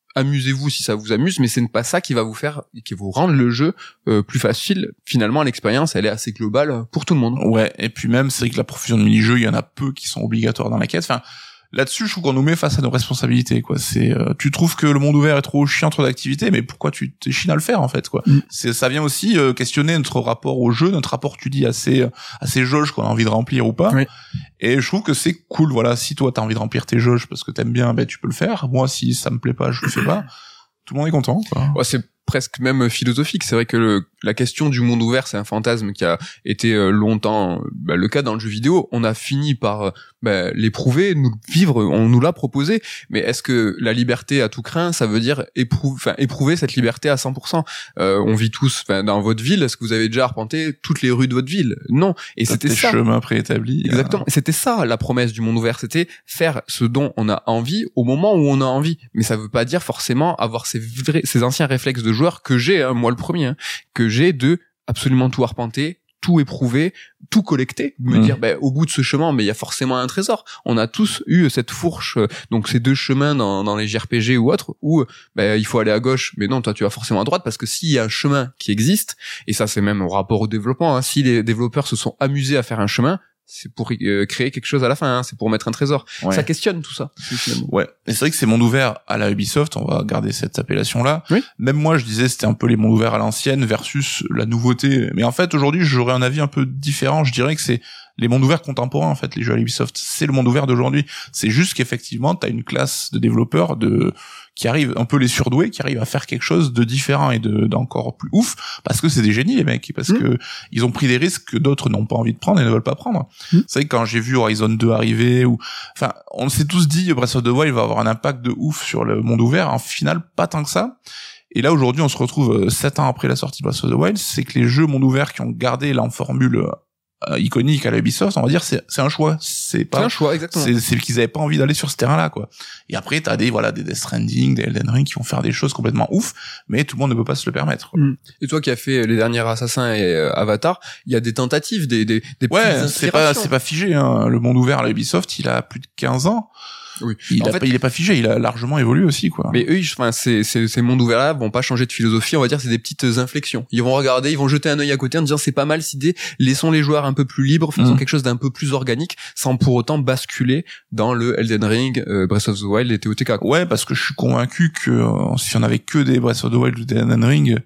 amusez-vous si ça vous amuse, mais c'est pas ça qui va vous faire, qui va vous rendre le jeu euh, plus facile. Finalement, l'expérience, elle est assez globale pour tout le monde. Ouais, et puis même, c'est vrai que la profusion de mini-jeux, il y en a peu qui sont obligatoires dans la quête. Enfin, là-dessus, je trouve qu'on nous met face à nos responsabilités, quoi. C'est, euh, tu trouves que le monde ouvert est trop chiant, trop d'activités, mais pourquoi tu t'échines à le faire, en fait, quoi. Mm. C'est, ça vient aussi euh, questionner notre rapport au jeu, notre rapport, tu dis, à ces, à ces jauges qu'on a envie de remplir ou pas. Oui. Et je trouve que c'est cool, voilà. Si toi, t'as envie de remplir tes jauges parce que t'aimes bien, ben, tu peux le faire. Moi, si ça me plaît pas, je le fais pas. Tout le monde est content, quoi. Ouais, c'est presque même philosophique. C'est vrai que le, la question du monde ouvert, c'est un fantasme qui a été longtemps bah, le cas dans le jeu vidéo. On a fini par bah, l'éprouver, nous le vivre, on nous l'a proposé. Mais est-ce que la liberté à tout craint, ça veut dire éprouver, enfin, éprouver cette liberté à cent pour cent? euh, On vit tous dans votre ville. Est-ce que vous avez déjà arpenté toutes les rues de votre ville? Non. Et T'as c'était tes ça. chemins préétablis. Exactement. Euh... C'était ça la promesse du monde ouvert. C'était faire ce dont on a envie au moment où on a envie. Mais ça veut pas dire forcément avoir ces vrais, ces anciens réflexes de joueur que j'ai, hein, moi le premier, hein, que j'ai de absolument tout arpenter, tout éprouver, tout collecter, me mmh. dire ben au bout de ce chemin mais il y a forcément un trésor. On a tous eu cette fourche, euh, donc ces deux chemins dans, dans les J R P G ou autres où ben il faut aller à gauche, mais non, toi tu vas forcément à droite parce que s'il y a un chemin qui existe, et ça c'est même au rapport au développement, hein, si les développeurs se sont amusés à faire un chemin, c'est pour euh, créer quelque chose à la fin, hein, c'est pour mettre un trésor. Ouais. Ça questionne tout ça. Ouais. Et c'est vrai que ces mondes ouverts à la Ubisoft, on va garder cette appellation-là. Oui. Même moi, je disais, c'était un peu les mondes ouverts à l'ancienne versus la nouveauté. Mais en fait, aujourd'hui, j'aurais un avis un peu différent. Je dirais que c'est les mondes ouverts contemporains, en fait, les jeux à Ubisoft. C'est le monde ouvert d'aujourd'hui. C'est juste qu'effectivement, t'as une classe de développeurs de, qui arrivent, un peu les surdoués, qui arrivent à faire quelque chose de différent et de, d'encore plus ouf, parce que c'est des génies, les mecs, parce mmh. que ils ont pris des risques que d'autres n'ont pas envie de prendre et ne veulent pas prendre. Mmh. C'est vrai que quand j'ai vu Horizon deux arriver, ou, enfin, on s'est tous dit, Breath of the Wild va avoir un impact de ouf sur le monde ouvert. En final, pas tant que ça. Et là, aujourd'hui, on se retrouve sept ans après la sortie de Breath of the Wild, c'est que les jeux monde ouvert qui ont gardé la formule Euh, iconique à la Ubisoft, on va dire, c'est c'est un choix, c'est pas c'est un choix, exactement, c'est c'est qu'ils avaient pas envie d'aller sur ce terrain-là, quoi. Et après t'as des voilà des Death Stranding, des Elden Ring qui vont faire des choses complètement ouf, mais tout le monde ne peut pas se le permettre, quoi. Et toi qui as fait les derniers Assassins et euh, Avatar, il y a des tentatives, des des des ouais, c'est pas c'est pas figé, hein. Le monde ouvert à la Ubisoft, il a plus de quinze ans. Oui. Il, en a fait, pas, il est pas figé, il a largement évolué aussi, quoi. Mais eux, enfin, ces, ces, ces mondes ouverts-là vont pas changer de philosophie, on va dire, c'est des petites inflexions. Ils vont regarder, ils vont jeter un œil à côté en disant c'est pas mal cette idée, laissons les joueurs un peu plus libres, faisons mmh. quelque chose d'un peu plus organique, sans pour autant basculer dans le Elden Ring, euh, Breath of the Wild et T O T K, quoi. Ouais, parce que je suis convaincu que euh, si on avait que des Breath of the Wild ou des Elden Ring,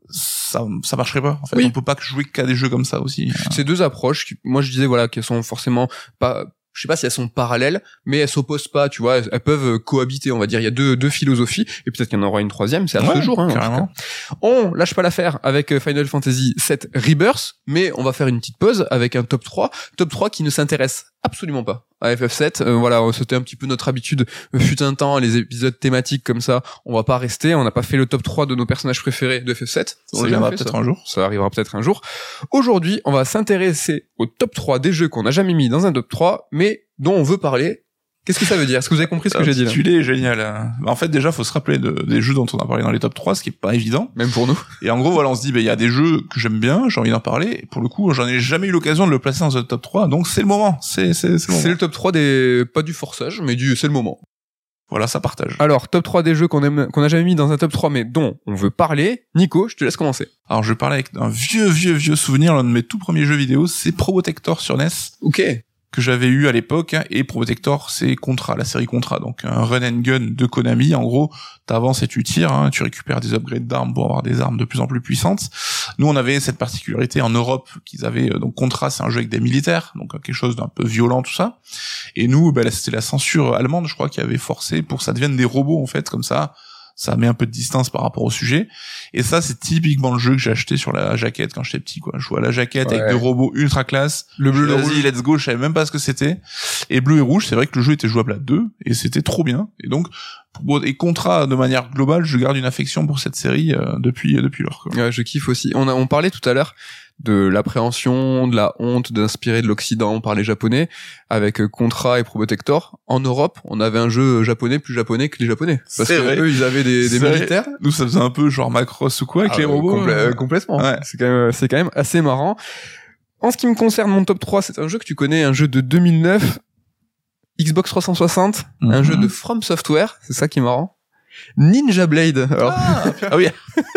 ça ça marcherait pas, en fait. Oui. On peut pas jouer qu'à des jeux comme ça aussi. C'est deux approches qui, moi je disais voilà, qu'elles sont forcément pas, je sais pas si elles sont parallèles, mais elles s'opposent pas, tu vois, elles, elles peuvent cohabiter, on va dire. Il y a deux, deux philosophies, et peut-être qu'il y en aura une troisième, c'est à ouais, ce jour, hein. Carrément. On lâche pas l'affaire avec Final Fantasy sept Rebirth, mais on va faire une petite pause avec un top trois, top trois qui ne s'intéresse absolument pas à F F sept. Euh, voilà, c'était un petit peu notre habitude, fut un temps, les épisodes thématiques comme ça, on va pas rester, on n'a pas fait le top trois de nos personnages préférés de F F sept. Ça arrivera peut-être un jour. Ça arrivera peut-être un jour. Aujourd'hui, on va s'intéresser au top trois des jeux qu'on n'a jamais mis dans un top trois, mais dont on veut parler. Qu'est-ce que ça veut dire? Est-ce que vous avez compris ce que j'ai dit là? L'intitulé est génial. En fait, déjà, faut se rappeler de, des jeux dont on a parlé dans les top trois, ce qui est pas évident. Même pour nous. Et en gros, voilà, on se dit, ben, il y a des jeux que j'aime bien, j'ai envie d'en parler. Et pour le coup, j'en ai jamais eu l'occasion de le placer dans un top trois, donc c'est le moment. C'est, c'est, c'est le moment. C'est le top trois des, pas du forçage, mais du, c'est le moment. Voilà, ça partage. Alors, top trois des jeux qu'on aime, qu'on a jamais mis dans un top trois, mais dont on veut parler. Nico, je te laisse commencer. Alors, je vais parler avec un vieux, vieux, vieux souvenir. L'un de mes tout premiers jeux vidéo, c'est Probotector sur N E S. Ok. Que j'avais eu à l'époque, hein, et Probotector, c'est Contra, la série Contra, donc un run and gun de Konami. En gros, t'avances et tu tires, hein, tu récupères des upgrades d'armes pour avoir des armes de plus en plus puissantes. Nous, on avait cette particularité en Europe qu'ils avaient, donc Contra, c'est un jeu avec des militaires, donc quelque chose d'un peu violent, tout ça. Et nous, ben, là, c'était la censure allemande, je crois, qui avait forcé pour que ça devienne des robots, en fait, comme ça. Ça met un peu de distance par rapport au sujet. Et ça, c'est typiquement le jeu que j'ai acheté sur la jaquette quand j'étais petit, quoi. Je jouais à la jaquette ouais. avec des robots ultra classe. Le bleu, le rouge. Let's go, je savais même pas ce que c'était. Et bleu et rouge, c'est vrai que le jeu était jouable à deux, et c'était trop bien. Et donc, et Contra, de manière globale, je garde une affection pour cette série, euh, depuis, depuis lors, quoi. Ouais, je kiffe aussi. On a, on parlait tout à l'heure de l'appréhension, de la honte d'inspirer de l'Occident par les Japonais, avec Contra et Probotector. En Europe, on avait un jeu japonais plus japonais que les Japonais. Parce que vrai. eux, ils avaient des, des militaires. Vrai. Nous, ça faisait un peu genre Macross ou quoi, avec ah, les robots. Complè- euh, complètement. Ouais. C'est quand même, c'est quand même assez marrant. En ce qui me concerne, mon top trois, c'est un jeu que tu connais, un jeu de deux mille neuf, Xbox trois cent soixante, mm-hmm. un jeu de From Software, c'est ça qui est marrant. Ninja Blade. Alors, Ah, ah oui.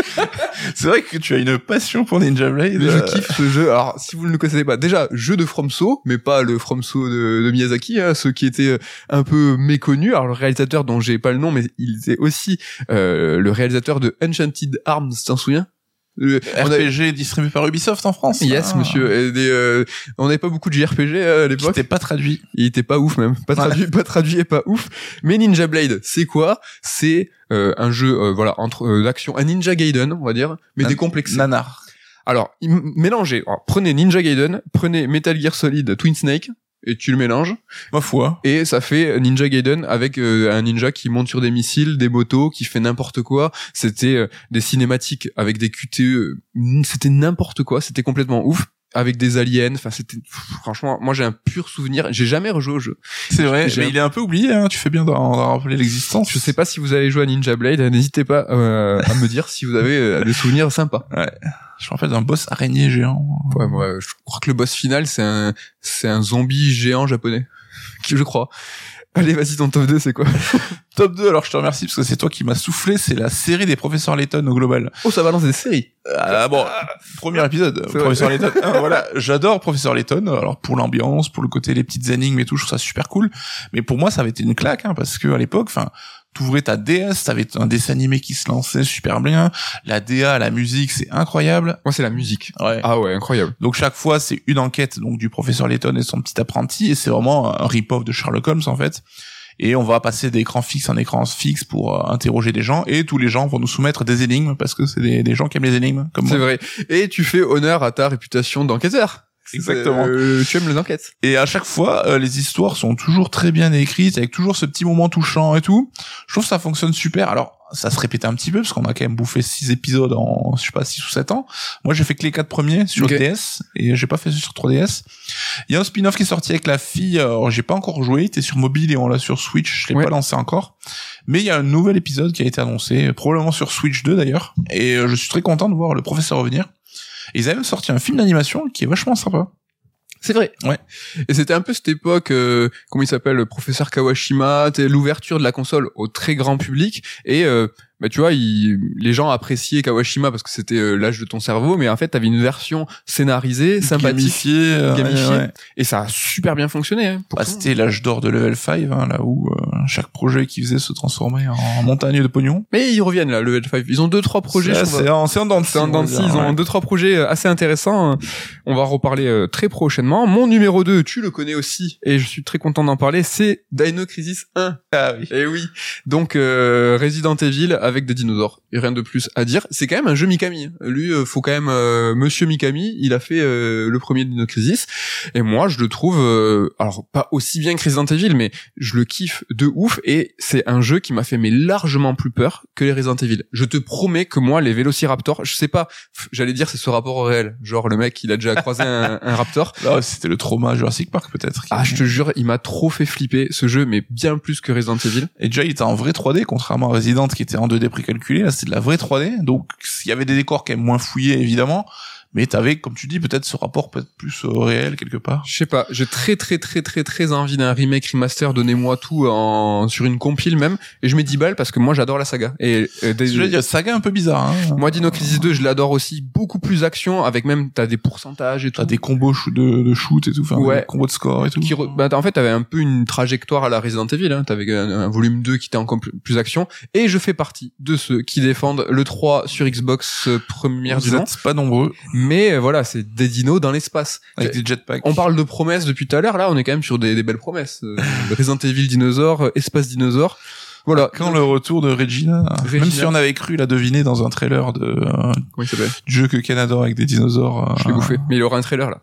C'est vrai que tu as une passion pour Ninja Blade. je kiffe ce jeu. Alors, si vous ne le connaissez pas, déjà, jeu de FromSo, mais pas le FromSo de, de Miyazaki, hein, ceux qui étaient un peu méconnus. Alors, le réalisateur dont j'ai pas le nom, mais il était aussi euh, le réalisateur de Enchanted Arms, t'en souviens? Le R P G a... distribué par Ubisoft en France. Yes, ah. monsieur. Et des, euh, on n'avait pas beaucoup de J R P G à l'époque. C'était pas traduit. Il était pas ouf même. Pas traduit, ouais. pas traduit et pas ouf. Mais Ninja Blade, c'est quoi? C'est euh, un jeu, euh, voilà, entre euh, d'action, un Ninja Gaiden, on va dire, mais Nan- décomplexé. Nanar. Alors, mélangez. Alors, prenez Ninja Gaiden, prenez Metal Gear Solid Twin Snake. Et tu le mélanges. Ma foi. Et ça fait Ninja Gaiden avec euh, un ninja qui monte sur des missiles, des motos, qui fait n'importe quoi. C'était euh, des cinématiques avec des Q T E. C'était n'importe quoi. C'était complètement ouf. Avec des aliens. Enfin, c'était, franchement, moi j'ai un pur souvenir. J'ai jamais rejoué au jeu. C'est vrai. J'ai mais un... il est un peu oublié, hein. Tu fais bien d'en, d'en rappeler l'existence. Je sais pas si vous allez jouer à Ninja Blade. N'hésitez pas euh, à me dire si vous avez euh, des souvenirs sympas. Ouais. Je me rappelle d'un boss araignée géant. Ouais, moi, je crois que le boss final, c'est un, c'est un zombie géant japonais. Qui, je crois. Allez, vas-y, ton top deux, c'est quoi? Top deux, alors je te remercie parce que c'est toi qui m'as soufflé, c'est la série des Professeurs Layton au global. Oh, ça balance des séries. Ah bon, premier épisode, c'est Professeur Layton. Ah, voilà, j'adore Professeur Layton. Alors pour l'ambiance, pour le côté les petites énigmes et tout, je trouve ça super cool. Mais pour moi, ça avait été une claque, hein, parce que à l'époque, enfin, t'ouvrais ta D S, t'avais un dessin animé qui se lançait super bien. La D A, la musique, c'est incroyable. Moi, c'est la musique. Ouais. Ah ouais, incroyable. Donc chaque fois, c'est une enquête donc du Professeur Layton et son petit apprenti, et c'est vraiment un rip-off de Sherlock Holmes en fait. Et on va passer d'écran fixe en écran fixe pour euh, interroger des gens, et tous les gens vont nous soumettre des énigmes parce que c'est des, des gens qui aiment les énigmes comme moi. C'est vrai. Et tu fais honneur à ta réputation d'enquêteur. Exactement. Euh, tu aimes les enquêtes. Et à chaque fois, euh, les histoires sont toujours très bien écrites, avec toujours ce petit moment touchant et tout. Je trouve que ça fonctionne super. Alors, ça se répétait un petit peu, parce qu'on a quand même bouffé six épisodes en, je sais pas, six ou sept ans. Moi, j'ai fait que les quatre premiers sur okay. D S, et j'ai pas fait sur trois D S. Il y a un spin-off qui est sorti avec la fille, alors j'ai pas encore joué, il était sur mobile et on l'a sur Switch, je l'ai ouais. pas lancé encore. Mais il y a un nouvel épisode qui a été annoncé, probablement sur Switch deux d'ailleurs, et je suis très content de voir le professeur revenir. Et ils avaient même sorti un film d'animation qui est vachement sympa. C'est vrai. Ouais. Et c'était un peu cette époque, euh, comment il s'appelle, le professeur Kawashima, l'ouverture de la console au très grand public. Et euh, bah tu vois, il, les gens appréciaient Kawashima parce que c'était euh, l'âge de ton cerveau, mais en fait, t'avais une version scénarisée, sympathique, gamifiée, euh, gamifiée, ouais, ouais. Et ça a super bien fonctionné. Hein, bah, c'était l'âge d'or de Level cinq, hein, là où euh, chaque projet qu'ils faisaient se transformait en montagne de pognon. Mais ils reviennent là, Level cinq. Ils ont deux trois projets. C'est, c'est, en, c'est en dents de scie. C'est en dents de scie. Ils ont ouais. deux trois projets assez intéressants. On va en reparler euh, très prochainement. Mon numéro deux, tu le connais aussi, et je suis très content d'en parler. C'est Dino Crisis un. Ah oui. Et oui. Donc euh, Resident Evil avec des dinosaures. Et rien de plus à dire. C'est quand même un jeu Mikami. Lui, euh, faut quand même euh, Monsieur Mikami. Il a fait euh, le premier Dino Crisis. Et moi, je le trouve, euh, alors pas aussi bien que Resident Evil, mais je le kiffe de ouf. Et c'est un jeu qui m'a fait mais largement plus peur que les Resident Evil. Je te promets que moi, les Vélociraptors, je sais pas, j'allais dire c'est ce rapport au réel. Genre le mec, il a déjà croisé un, un raptor. Là, c'était le trauma Jurassic Park peut-être. Ah, je te jure, il m'a trop fait flipper ce jeu, mais bien plus que Resident Evil. Et déjà, il était en vrai trois D, contrairement à Resident qui était en deux D précalculé. Là, c'est de la vraie trois D. Donc, il y avait des décors quand même moins fouillés, évidemment. Mais t'avais, comme tu dis, peut-être ce rapport peut-être plus euh, réel quelque part. Je sais pas, j'ai très très très très très envie d'un remake remaster, donnez-moi tout en sur une compile même, et je mets dix balles parce que moi j'adore la saga. Et euh, des... je veux dire, saga un peu bizarre. Hein. Moi Dino Crisis deux, je l'adore aussi, beaucoup plus action, avec même t'as des pourcentages et tout. T'as des combos de, de shoot et tout, enfin ouais. des combos de score et tout. Qui re... bah, en fait t'avais un peu une trajectoire à la Resident Evil, hein. T'avais un, un volume deux qui était encore plus action, et je fais partie de ceux qui défendent le trois sur Xbox euh, première du nom. Vous êtes pas nombreux. Mais euh, voilà, c'est des dinos dans l'espace avec des jetpacks. On parle de promesses depuis tout à l'heure, là on est quand même sur des, des belles promesses. Euh, Resident Evil dinosaure, euh, espace dinosaure. Voilà. Quand le retour de Regina, Regina, même si on avait cru la deviner dans un trailer de euh, comment il s'appelle, du jeu que Ken adore avec des dinosaures. Je l'ai euh... bouffé, mais il aura un trailer là.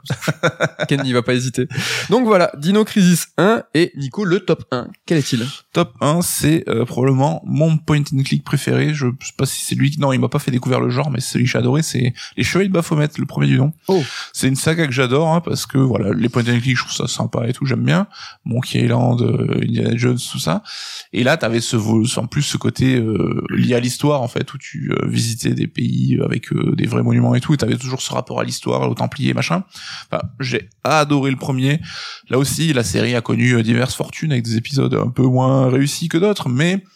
Ken il va pas hésiter. Donc voilà, Dino Crisis un, et Nico, le top un, quel est-il? Top un, c'est euh, probablement mon point and click préféré. Je sais pas si c'est lui qui... Non, il m'a pas fait découvrir le genre, mais c'est celui que j'ai adoré, c'est Les Chevaliers de Baphomet, le premier du nom. Oh. C'est une saga que j'adore, hein, parce que voilà, les point and click, je trouve ça sympa et tout, j'aime bien. Monkey Island, euh, Indiana Jones, tout ça. Et là, t'avais ce en plus ce côté euh, lié à l'histoire en fait, où tu euh, visitais des pays avec euh, des vrais monuments et tout, et t'avais toujours ce rapport à l'histoire, aux Templiers machin. Enfin, j'ai adoré le premier. Là aussi, la série a connu euh, diverses fortunes avec des épisodes un peu moins réussis que d'autres, mais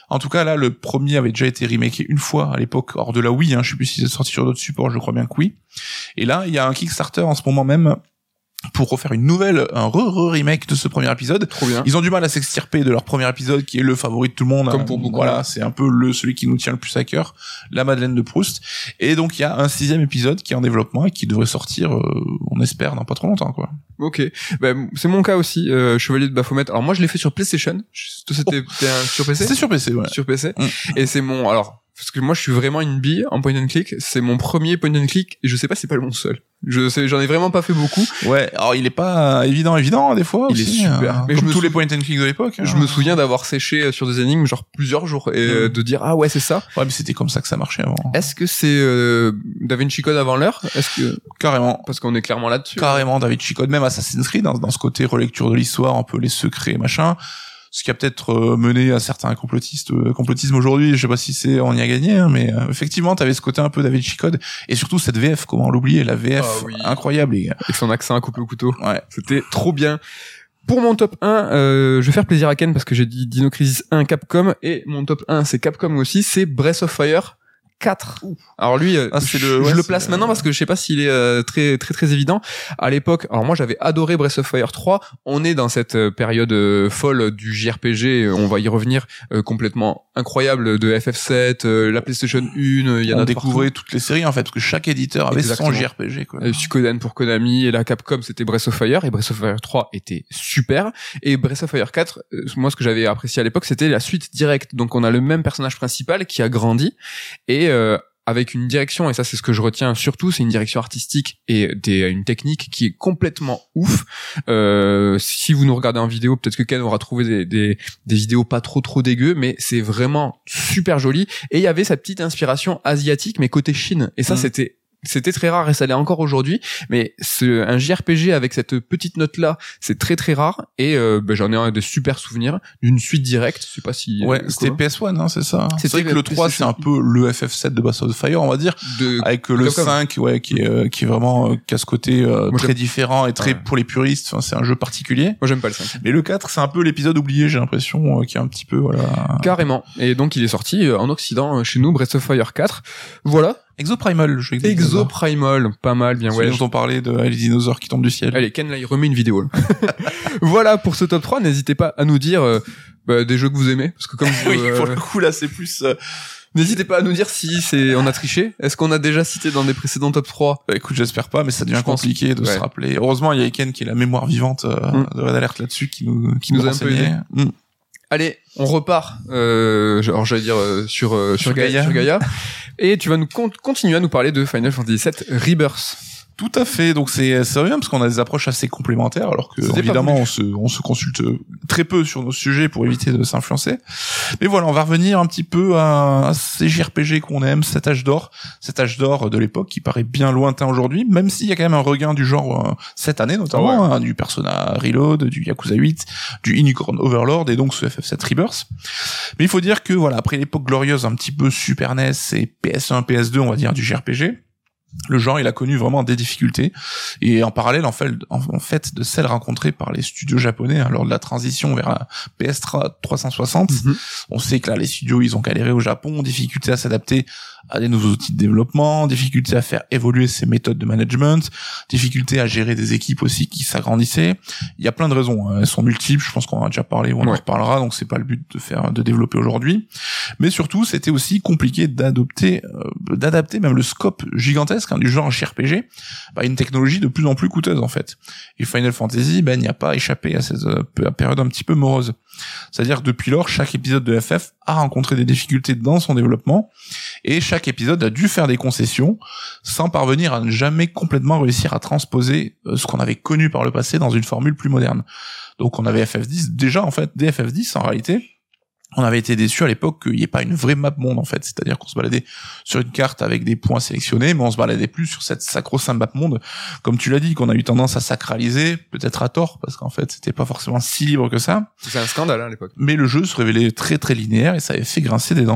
En tout cas, là, le premier avait déjà été remaké une fois à l'époque, hors de la Wii, hein, je sais plus si c'est sorti sur d'autres supports, je crois bien que oui. Et là, il y a un Kickstarter en ce moment même pour refaire une nouvelle, un re-re-remake de ce premier épisode. Trop bien. Ils ont du mal à s'extirper de leur premier épisode, qui est le favori de tout le monde. Comme pour beaucoup. Voilà, c'est un peu le, celui qui nous tient le plus à cœur, la Madeleine de Proust. Et donc, il y a un sixième épisode qui est en développement et qui devrait sortir, euh, on espère, dans pas trop longtemps, quoi. Ok, ben c'est mon cas aussi, euh, Chevalier de Baphomet. Alors moi je l'ai fait sur PlayStation. C'était Oh. c'était un- sur P C. C'était sur P C, ouais. Sur P C. Mm. Et c'est mon alors parce que moi je suis vraiment une bille en point and click. C'est mon premier point and click et je sais pas si c'est pas mon seul. Je sais, j'en ai vraiment pas fait beaucoup. Ouais, alors il est pas évident, évident, des fois. Il est aussi, super. hein, Mais comme je me tous sou- les point and click de l'époque. Je hein. me souviens d'avoir séché sur des énigmes genre plusieurs jours et euh, Mm. de dire ah ouais c'est ça. Ouais, mais c'était comme ça que ça marchait avant. Est-ce que c'est euh, Da Vinci Code avant l'heure? Est-ce que Carrément. parce qu'on est clairement là-dessus. Carrément, David Chicode, même Assassin's Creed, dans, dans ce côté relecture de l'histoire, un peu les secrets, machin. Ce qui a peut-être euh, mené à certains complotistes, euh, complotisme aujourd'hui, je sais pas si c'est, on y a gagné, hein, mais euh, effectivement, t'avais ce côté un peu David Chicode, et surtout cette V F, comment l'oublier, la V F, Ah oui. incroyable, les gars. Avec son accent à couper au couteau. Ouais. C'était trop bien. Pour mon top un, euh, je vais faire plaisir à Ken parce que j'ai dit Dino Crisis un Capcom et mon top un c'est Capcom aussi, c'est Breath of Fire quatre. Alors lui, euh, Ah, c'est je, le- ouais, je le c'est place le- maintenant parce que je sais pas s'il est euh, très très très évident. À l'époque, alors moi j'avais adoré Breath of Fire trois. On est dans cette euh, période euh, folle du J R P G. euh, On va y revenir, euh, complètement incroyable de F F sept, euh, la PlayStation un. Il y en On a découvrait toutes les séries, en fait, parce que chaque éditeur avait Exactement. son J R P G, quoi. Euh, Suikoden pour Konami et la Capcom c'était Breath of Fire et Breath of Fire trois était super et Breath of Fire quatre euh, moi ce que j'avais apprécié à l'époque c'était la suite directe, donc on a le même personnage principal qui a grandi et euh, avec une direction, et ça c'est ce que je retiens surtout, c'est une direction artistique et des, une technique qui est complètement ouf. Euh, si vous nous regardez en vidéo, peut-être que Ken aura trouvé des, des, des vidéos pas trop trop dégueu, mais c'est vraiment super joli. Et il y avait cette petite inspiration asiatique, mais côté Chine. Et ça Mm. c'était c'était très rare et ça l'est encore aujourd'hui, mais ce, un J R P G avec cette petite note là, c'est très très rare et euh, ben, j'en ai un des super souvenirs d'une suite directe. Je sais pas si Ouais, euh, c'était comment P S un, hein, c'est ça. C'est C'était vrai que le trois, c'est un peu le F F sept de Breath of Fire, on va dire. de Avec euh, le Capcom. cinq, ouais, qui est, euh, qui est vraiment, euh, qui a ce côté, euh, Moi, très j'aime- différent et très, Ouais. pour les puristes, enfin, c'est un jeu particulier. Moi j'aime pas le cinq. Mais le quatre, c'est un peu l'épisode oublié, j'ai l'impression, euh, qui est un petit peu, voilà. Carrément. Et donc il est sorti euh, en Occident euh, chez nous, Breath of Fire quatre. Voilà. Exoprimal, le jeu Exoprimal, pas mal, bien Celui ouais. dont on parlait de les dinosaures qui tombent du ciel. Allez, Ken là il remet une vidéo. Là. Voilà pour ce top trois. N'hésitez pas à nous dire euh, bah, des jeux que vous aimez, parce que comme vous, Oui, euh, pour le coup, là, c'est plus, euh, n'hésitez pas à nous dire si c'est on a triché. Est-ce qu'on a déjà cité dans des précédents top trois? bah, écoute, j'espère pas, mais ça devient Je pense. compliqué de Ouais. se rappeler. Heureusement, il y a Ken qui est la mémoire vivante, euh, Mm. de Red Alert là-dessus, qui nous, qui nous nous a un peu renseignait. Mm. Allez, on repart. Euh, alors j'allais dire euh, sur euh, sur, Sur Gaïa, Gaïa. sur Gaïa. Et tu vas nous con- continuer à nous parler de Final Fantasy sept Rebirth. Tout à fait. Donc c'est c'est bien parce qu'on a des approches assez complémentaires, alors que C'était pas évidemment voulu. on se on se consulte très peu sur nos sujets pour éviter de s'influencer. Mais voilà, on va revenir un petit peu à, à ces J R P G qu'on aime, cet âge d'or, cet âge d'or de l'époque qui paraît bien lointain aujourd'hui, même s'il y a quand même un regain du genre euh, cette année notamment, Ah ouais. hein, du Persona Reload, du Yakuza huit, du Unicorn Overlord et donc ce F F sept Rebirth. Mais il faut dire que voilà, après l'époque glorieuse un petit peu Super N E S et P S un, P S deux, on va dire du J R P G, le genre, il a connu vraiment des difficultés, et en parallèle, en fait, en, en fait, de celles rencontrées par les studios japonais hein, lors de la transition vers la P S trois cent soixante. Mhm. On sait que là, les studios, ils ont galéré au Japon, difficulté à s'adapter à des nouveaux outils de développement, difficulté à faire évoluer ces méthodes de management, difficulté à gérer des équipes aussi qui s'agrandissaient. Il y a plein de raisons, hein. Elles sont multiples, je pense qu'on en a déjà parlé, ou on en Ouais. reparlera, donc c'est pas le but de faire, de développer aujourd'hui. Mais surtout, c'était aussi compliqué d'adopter, euh, d'adapter même le scope gigantesque hein, du genre J R P G à une technologie de plus en plus coûteuse en fait. Et Final Fantasy, ben, n'y a pas échappé à cette euh, période un petit peu morose. C'est-à-dire que depuis lors, chaque épisode de F F a rencontré des difficultés dans son développement, et chaque épisode a dû faire des concessions sans parvenir à ne jamais complètement réussir à transposer euh, ce qu'on avait connu par le passé dans une formule plus moderne. Donc on avait F F dix, déjà en fait, dès F F dix en réalité, on avait été déçus à l'époque qu'il n'y ait pas une vraie map monde en fait, c'est-à-dire qu'on se baladait sur une carte avec des points sélectionnés, mais on se baladait plus sur cette sacro-sainte map monde, comme tu l'as dit, qu'on a eu tendance à sacraliser, peut-être à tort, parce qu'en fait c'était pas forcément si libre que ça, C'est un scandale hein, à l'époque. mais le jeu se révélait très très linéaire et ça avait fait grincer des dents.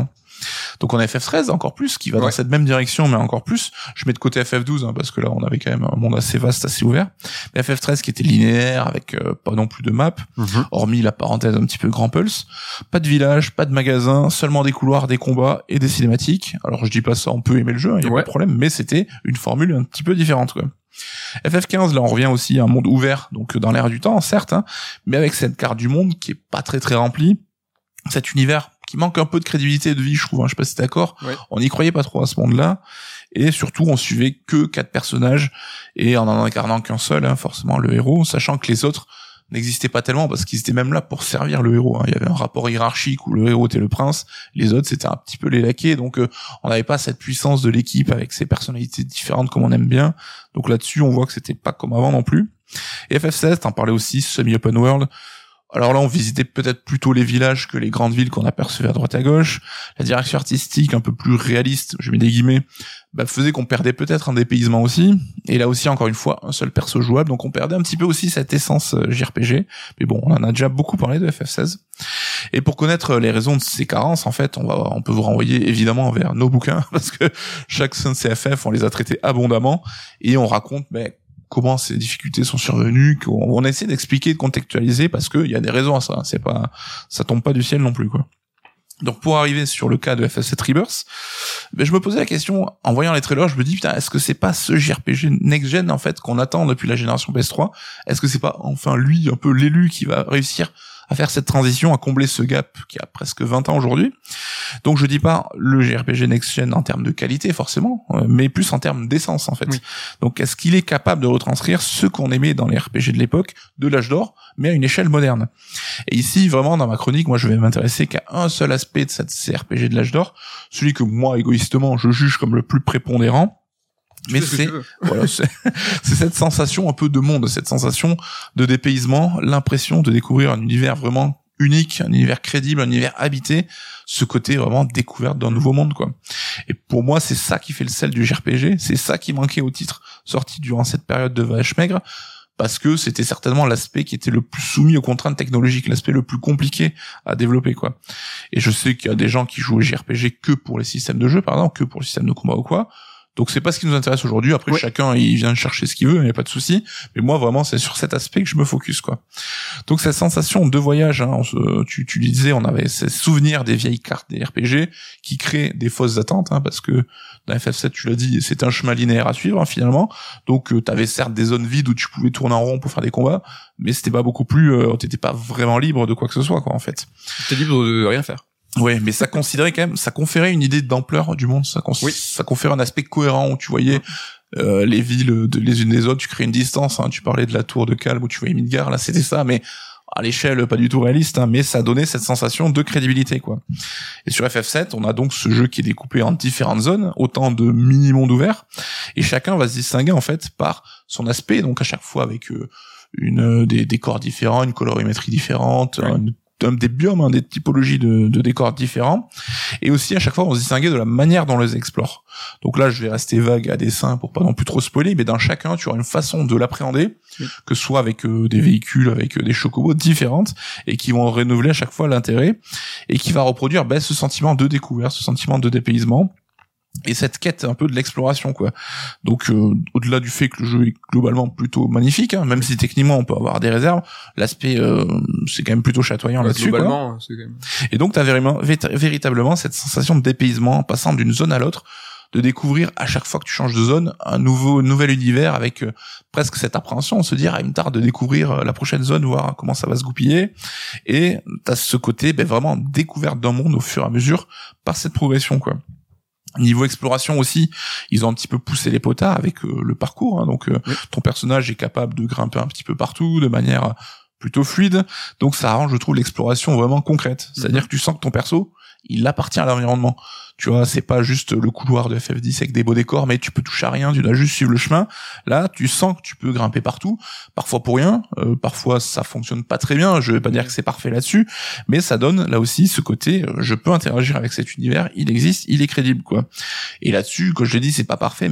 Donc on a F F treize encore plus, qui va ouais. dans cette même direction, mais encore plus. Je mets de côté F F douze, hein, parce que là on avait quand même un monde assez vaste, assez ouvert. Mais F F treize qui était linéaire, avec euh, pas non plus de map, mm-hmm. hormis la parenthèse un petit peu Grand Pulse. Pas de village, pas de magasin, seulement des couloirs, des combats et des cinématiques. Alors je dis pas ça, on peut aimer le jeu, il hein, y a ouais. pas de problème, mais c'était une formule un petit peu différente, quoi. F F quinze, là on revient aussi à un monde ouvert, donc dans l'ère du temps, certes, hein, mais avec cette carte du monde qui est pas très très remplie, cet univers qui manque un peu de crédibilité et de vie, je trouve, hein, je sais pas si t'es d'accord, ouais. on n'y croyait pas trop à ce monde-là, et surtout on suivait que quatre personnages, et en en incarnant qu'un seul, hein, forcément le héros, sachant que les autres n'existaient pas tellement parce qu'ils étaient même là pour servir le héros, hein. Il y avait un rapport hiérarchique où le héros était le prince, les autres c'était un petit peu les laquais, donc euh, on n'avait pas cette puissance de l'équipe avec ses personnalités différentes comme on aime bien, donc là-dessus on voit que c'était pas comme avant non plus. Et F F seize, t'en parlais aussi, semi-open world. Alors là, on visitait peut-être plutôt les villages que les grandes villes qu'on apercevait à droite à gauche. La direction artistique, un peu plus réaliste, je mets des guillemets, bah, faisait qu'on perdait peut-être un dépaysement aussi. Et là aussi, encore une fois, un seul perso jouable, donc on perdait un petit peu aussi cette essence J R P G. Mais bon, on en a déjà beaucoup parlé de F F seize. Et pour connaître les raisons de ces carences, en fait, on va, on peut vous renvoyer évidemment vers nos bouquins, parce que chaque C F F, on les a traités abondamment, et on raconte, bah, comment ces difficultés sont survenues, qu'on on essaie d'expliquer, de contextualiser, parce qu'il y a des raisons à ça, c'est pas, ça tombe pas du ciel non plus, quoi. Donc pour arriver sur le cas de F F sept Rebirth, ben je me posais la question, en voyant les trailers, je me dis, putain, est-ce que c'est pas ce J R P G next-gen, en fait, qu'on attend depuis la génération P S trois? Est-ce que c'est pas, enfin, lui, un peu l'élu qui va réussir à faire cette transition, à combler ce gap qui a presque vingt ans aujourd'hui? Donc je dis pas le J R P G next-gen en termes de qualité, forcément, mais plus en termes d'essence, en fait. Oui. Donc est-ce qu'il est capable de retranscrire ce qu'on aimait dans les R P G de l'époque, de l'âge d'or, mais à une échelle moderne? Et ici, vraiment, dans ma chronique, moi, je vais m'intéresser qu'à un seul aspect de cette C R P G de l'âge d'or, celui que moi, égoïstement, je juge comme le plus prépondérant. Mais c'est, voilà, c'est, c'est cette sensation un peu de monde, cette sensation de dépaysement, l'impression de découvrir un univers vraiment unique, un univers crédible, un univers habité, ce côté vraiment découverte d'un nouveau monde, quoi. Et pour moi, c'est ça qui fait le sel du J R P G, c'est ça qui manquait au titre sorti durant cette période de vache maigre, parce que c'était certainement l'aspect qui était le plus soumis aux contraintes technologiques, l'aspect le plus compliqué à développer, quoi. Et je sais qu'il y a des gens qui jouent au J R P G que pour les systèmes de jeu, par exemple, que pour le système de combat ou quoi. Donc c'est pas ce qui nous intéresse aujourd'hui. Après, ouais. chacun il vient chercher ce qu'il veut, il n'y a pas de souci. Mais moi vraiment c'est sur cet aspect que je me focus, quoi. Donc cette sensation de voyage, hein, on se, tu, tu disais, on avait ces souvenirs des vieilles cartes des R P G qui créent des fausses attentes, hein, parce que dans F F sept, tu l'as dit, c'est un chemin linéaire à suivre, hein, finalement. Donc euh, t'avais certes des zones vides où tu pouvais tourner en rond pour faire des combats, mais c'était pas beaucoup plus, euh, t'étais pas vraiment libre de quoi que ce soit, quoi, en fait. T'es libre de rien faire. Ouais, mais ça considérait quand même, ça conférait une idée d'ampleur du monde, ça, cons- oui. ça conférait un aspect cohérent où tu voyais euh, les villes de, les unes des autres, tu crées une distance, hein, tu parlais de la tour de Calme où tu voyais Midgar, là c'était ça, mais à l'échelle pas du tout réaliste, hein, mais ça donnait cette sensation de crédibilité, quoi. Et sur F F sept, on a donc ce jeu qui est découpé en différentes zones, autant de mini-mondes ouverts, et chacun va se distinguer en fait par son aspect, donc à chaque fois avec euh, une des décors différents, une colorimétrie différente, ouais. une des biomes, hein, des typologies de, de décors différents, et aussi à chaque fois on se distinguait de la manière dont on les explore. Donc là je vais rester vague à dessein pour pas non plus trop spoiler, mais dans chacun tu auras une façon de l'appréhender, oui. que ce soit avec euh, des véhicules, avec euh, des chocobos différentes, et qui vont renouveler à chaque fois l'intérêt, et qui va reproduire ben, ce sentiment de découverte, ce sentiment de dépaysement, et cette quête un peu de l'exploration, quoi. Donc euh, au-delà du fait que le jeu est globalement plutôt magnifique, hein, même si techniquement on peut avoir des réserves, l'aspect euh, c'est quand même plutôt chatoyant ouais, là-dessus, globalement, quoi. C'est quand même... Et donc t'as véritablement, véritablement cette sensation de dépaysement en passant d'une zone à l'autre, de découvrir à chaque fois que tu changes de zone un nouveau nouvel univers avec euh, presque cette appréhension, on se dit ah il me tarde de découvrir euh, la prochaine zone, voir comment ça va se goupiller, et t'as ce côté ben vraiment découverte d'un monde au fur et à mesure par cette progression, quoi. Niveau exploration aussi, ils ont un petit peu poussé les potards avec euh, le parcours, hein, donc euh, oui. ton personnage est capable de grimper un petit peu partout de manière plutôt fluide, donc ça rend, je trouve, l'exploration vraiment concrète, c'est-à-dire mm-hmm. que tu sens que ton perso il appartient à l'environnement. Tu vois, c'est pas juste le couloir de F F dix avec des beaux décors, mais tu peux toucher à rien, tu dois juste suivre le chemin. Là, tu sens que tu peux grimper partout, parfois pour rien, euh, parfois ça fonctionne pas très bien, je vais pas dire que c'est parfait là-dessus, mais ça donne là aussi ce côté, euh, je peux interagir avec cet univers, il existe, il est crédible, quoi. Et là-dessus, comme je l'ai dit, c'est pas parfait, mais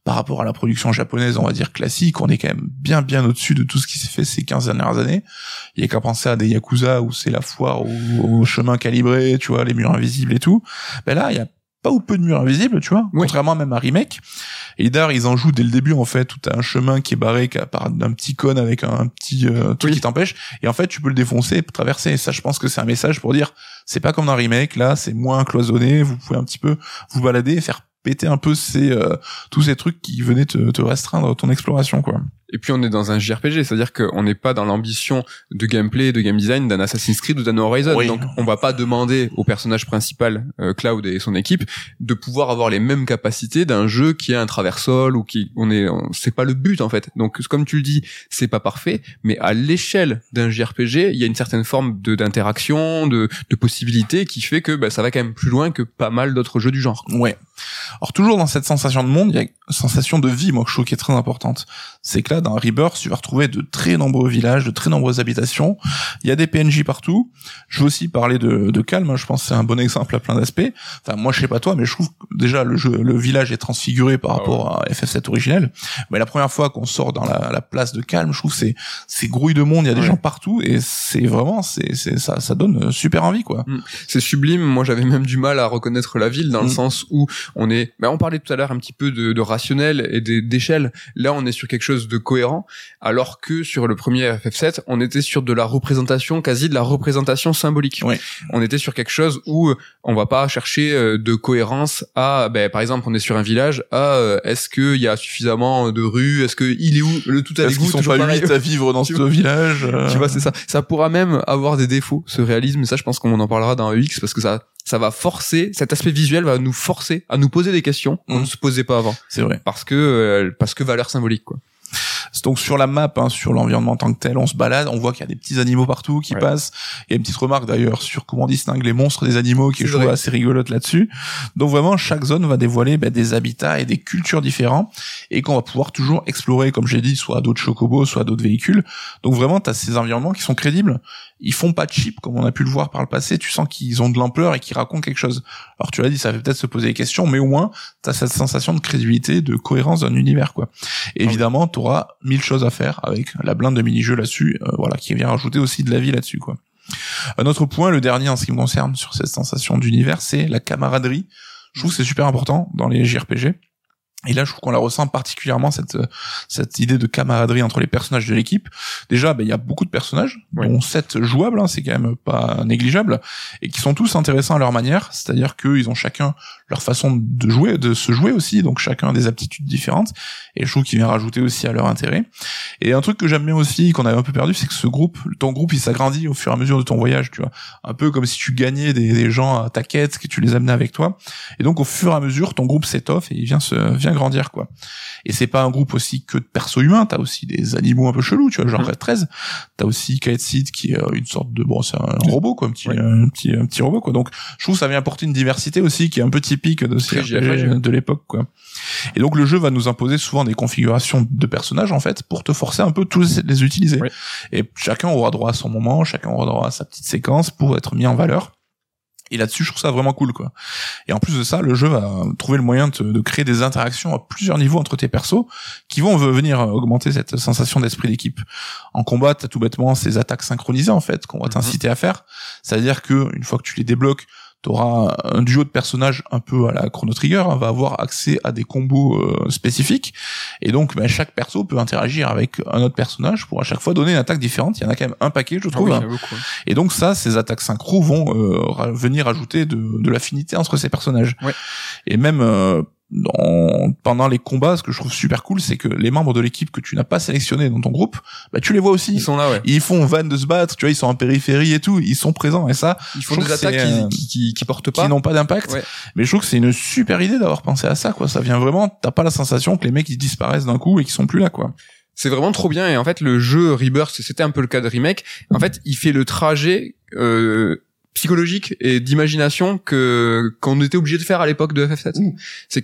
par rapport à la production japonaise, on va dire classique, on est quand même bien bien au-dessus de tout ce qui s'est fait ces quinze dernières années. Il y a qu'à penser à des Yakuza où c'est la foire au, au chemin calibré, tu vois, les murs invisibles et tout. Ben là, il y a pas ou peu de murs invisibles, tu vois, oui. Contrairement même à Remake. Et d'ailleurs, ils en jouent dès le début, en fait, où t'as un chemin qui est barré par un petit cône avec un petit euh, truc oui. qui t'empêche. Et en fait, tu peux le défoncer et traverser. Et ça, je pense que c'est un message pour dire, c'est pas comme dans Remake, là, c'est moins cloisonné, vous pouvez un petit peu vous balader et faire péter un peu ces euh, tous ces trucs qui venaient te, te restreindre ton exploration, quoi. Et puis on est dans un J R P G, c'est-à-dire qu'on n'est pas dans l'ambition de gameplay, de game design d'un Assassin's Creed ou d'un Horizon. Oui. Donc on va pas demander au personnage principal, euh, Cloud et son équipe, de pouvoir avoir les mêmes capacités d'un jeu qui est un traversol ou qui on est, on, c'est pas le but en fait. Donc comme tu le dis, c'est pas parfait, mais à l'échelle d'un J R P G, il y a une certaine forme de d'interaction, de de possibilité qui fait que bah, ça va quand même plus loin que pas mal d'autres jeux du genre. Ouais. Alors toujours dans cette sensation de monde, il y a une sensation de vie, moi que je trouve qui est très importante. C'est que là, dans Rebirth, tu vas retrouver de très nombreux villages, de très nombreuses habitations. Il y a des P N J partout. Je veux aussi parler de, de Calme, hein. Je pense que c'est un bon exemple à plein d'aspects. Enfin, moi, je sais pas toi, mais je trouve que déjà le jeu, le village est transfiguré par rapport à F F sept originel. Mais la première fois qu'on sort dans la, la place de Calme, je trouve que c'est, c'est grouille de monde, il y a des ouais. gens partout, et c'est vraiment, c'est, c'est, ça, ça donne super envie, quoi. Mmh. C'est sublime. Moi, j'avais même du mal à reconnaître la ville dans mmh. le sens où on est, ben, on parlait tout à l'heure un petit peu de, de rationnel et d'échelle. Là, on est sur quelque chose de cohérent. Alors que sur le premier F F sept, on était sur de la représentation, quasi de la représentation symbolique. Oui. On était sur quelque chose où on va pas chercher de cohérence à, ben, par exemple, on est sur un village, à, est-ce qu'il y a suffisamment de rues, est-ce que il est où le tout à l'égout, est-ce qu'ils sont pas huit à vivre dans ce village? Euh... Tu vois, c'est ça. Ça pourra même avoir des défauts, ce réalisme, ça, je pense qu'on en parlera dans E X, parce que ça, ça va forcer, cet aspect visuel va nous forcer à nous poser des questions qu'on mmh. ne se posait pas avant. C'est vrai. Parce que, euh, parce que valeur symbolique, quoi. Donc sur la map, hein, sur l'environnement en tant que tel, on se balade, on voit qu'il y a des petits animaux partout qui ouais. passent. Il y a une petite remarque d'ailleurs sur comment on distingue les monstres des animaux qui est joué assez rigolote là-dessus. Donc vraiment, chaque zone va dévoiler bah, des habitats et des cultures différents et qu'on va pouvoir toujours explorer, comme j'ai dit, soit d'autres chocobos, soit d'autres véhicules. Donc vraiment, t'as ces environnements qui sont crédibles. Ils font pas cheap comme on a pu le voir par le passé. Tu sens qu'ils ont de l'ampleur et qu'ils racontent quelque chose. Alors tu l'as dit, ça fait peut-être se poser des questions, mais au moins t'as cette sensation de crédibilité, de cohérence d'un univers, quoi. Et évidemment, t'auras mille choses à faire avec la blinde de mini-jeux là-dessus, euh, voilà, qui vient rajouter aussi de la vie là-dessus, quoi. Un autre point, le dernier en ce qui me concerne sur cette sensation d'univers, c'est la camaraderie. Je trouve que c'est super important dans les J R P G. Et là, je trouve qu'on la ressent particulièrement, cette cette idée de camaraderie entre les personnages de l'équipe. Déjà, ben, il y a beaucoup de personnages, oui. dont sept jouables, hein, c'est quand même pas négligeable, et qui sont tous intéressants à leur manière, c'est-à-dire qu'ils ont chacun leur façon de jouer, de se jouer aussi, donc chacun des aptitudes différentes, et je trouve qu'il vient rajouter aussi à leur intérêt. Et un truc que j'aime bien aussi, qu'on avait un peu perdu, c'est que ce groupe, ton groupe, il s'agrandit au fur et à mesure de ton voyage, tu vois. Un peu comme si tu gagnais des, des gens à ta quête, que tu les amenais avec toi. Et donc, au fur et à mesure, ton groupe s'étoffe et il vient se, vient grandir, quoi. Et c'est pas un groupe aussi que de persos humains, t'as aussi des animaux un peu chelous, tu vois, genre Red treize, t'as aussi Kaetsid qui est une sorte de, bon, c'est un robot, quoi, un petit, ouais. un petit, un petit robot, quoi. Donc, je trouve que ça vient apporter une diversité aussi qui est un peu typique de ces R P G de l'époque, quoi. Et donc, le jeu va nous imposer souvent des configurations de personnages, en fait, pour te forcer un peu tous les utiliser. Ouais. Et chacun aura droit à son moment, chacun aura droit à sa petite séquence pour être mis en valeur. Et là-dessus, je trouve ça vraiment cool, quoi. Et en plus de ça, le jeu va trouver le moyen de, de créer des interactions à plusieurs niveaux entre tes persos qui vont venir augmenter cette sensation d'esprit d'équipe. En combat, t'as tout bêtement ces attaques synchronisées, en fait, qu'on va t'inciter à faire. C'est-à-dire que, une fois que tu les débloques, t'auras un duo de personnages un peu à la Chrono Trigger, hein, va avoir accès à des combos euh, spécifiques, et donc bah, chaque perso peut interagir avec un autre personnage pour à chaque fois donner une attaque différente. Il y en a quand même un paquet, je trouve. Ah oui, hein. Beaucoup, ouais. Et donc ça, ces attaques synchro vont euh, venir ajouter de, de l'affinité entre ces personnages. Ouais. Et même euh, dans, pendant les combats, ce que je trouve super cool, c'est que les membres de l'équipe que tu n'as pas sélectionnés dans ton groupe, bah tu les vois aussi. Ils sont là, ouais. Ils font van de se battre, tu vois, ils sont en périphérie et tout, ils sont présents, et ça, ils font des attaques qui, qui, qui, qui portent pas, qui n'ont pas d'impact. Ouais. Mais je trouve que c'est une super idée d'avoir pensé à ça, quoi. Ça vient vraiment, t'as pas la sensation que les mecs ils disparaissent d'un coup et qu'ils sont plus là, quoi. C'est vraiment trop bien. Et en fait, le jeu Rebirth, c'était un peu le cas de Remake. En fait, il fait le trajet euh, psychologique et d'imagination que qu'on était obligé de faire à l'époque de F F sept. Mmh. C'est que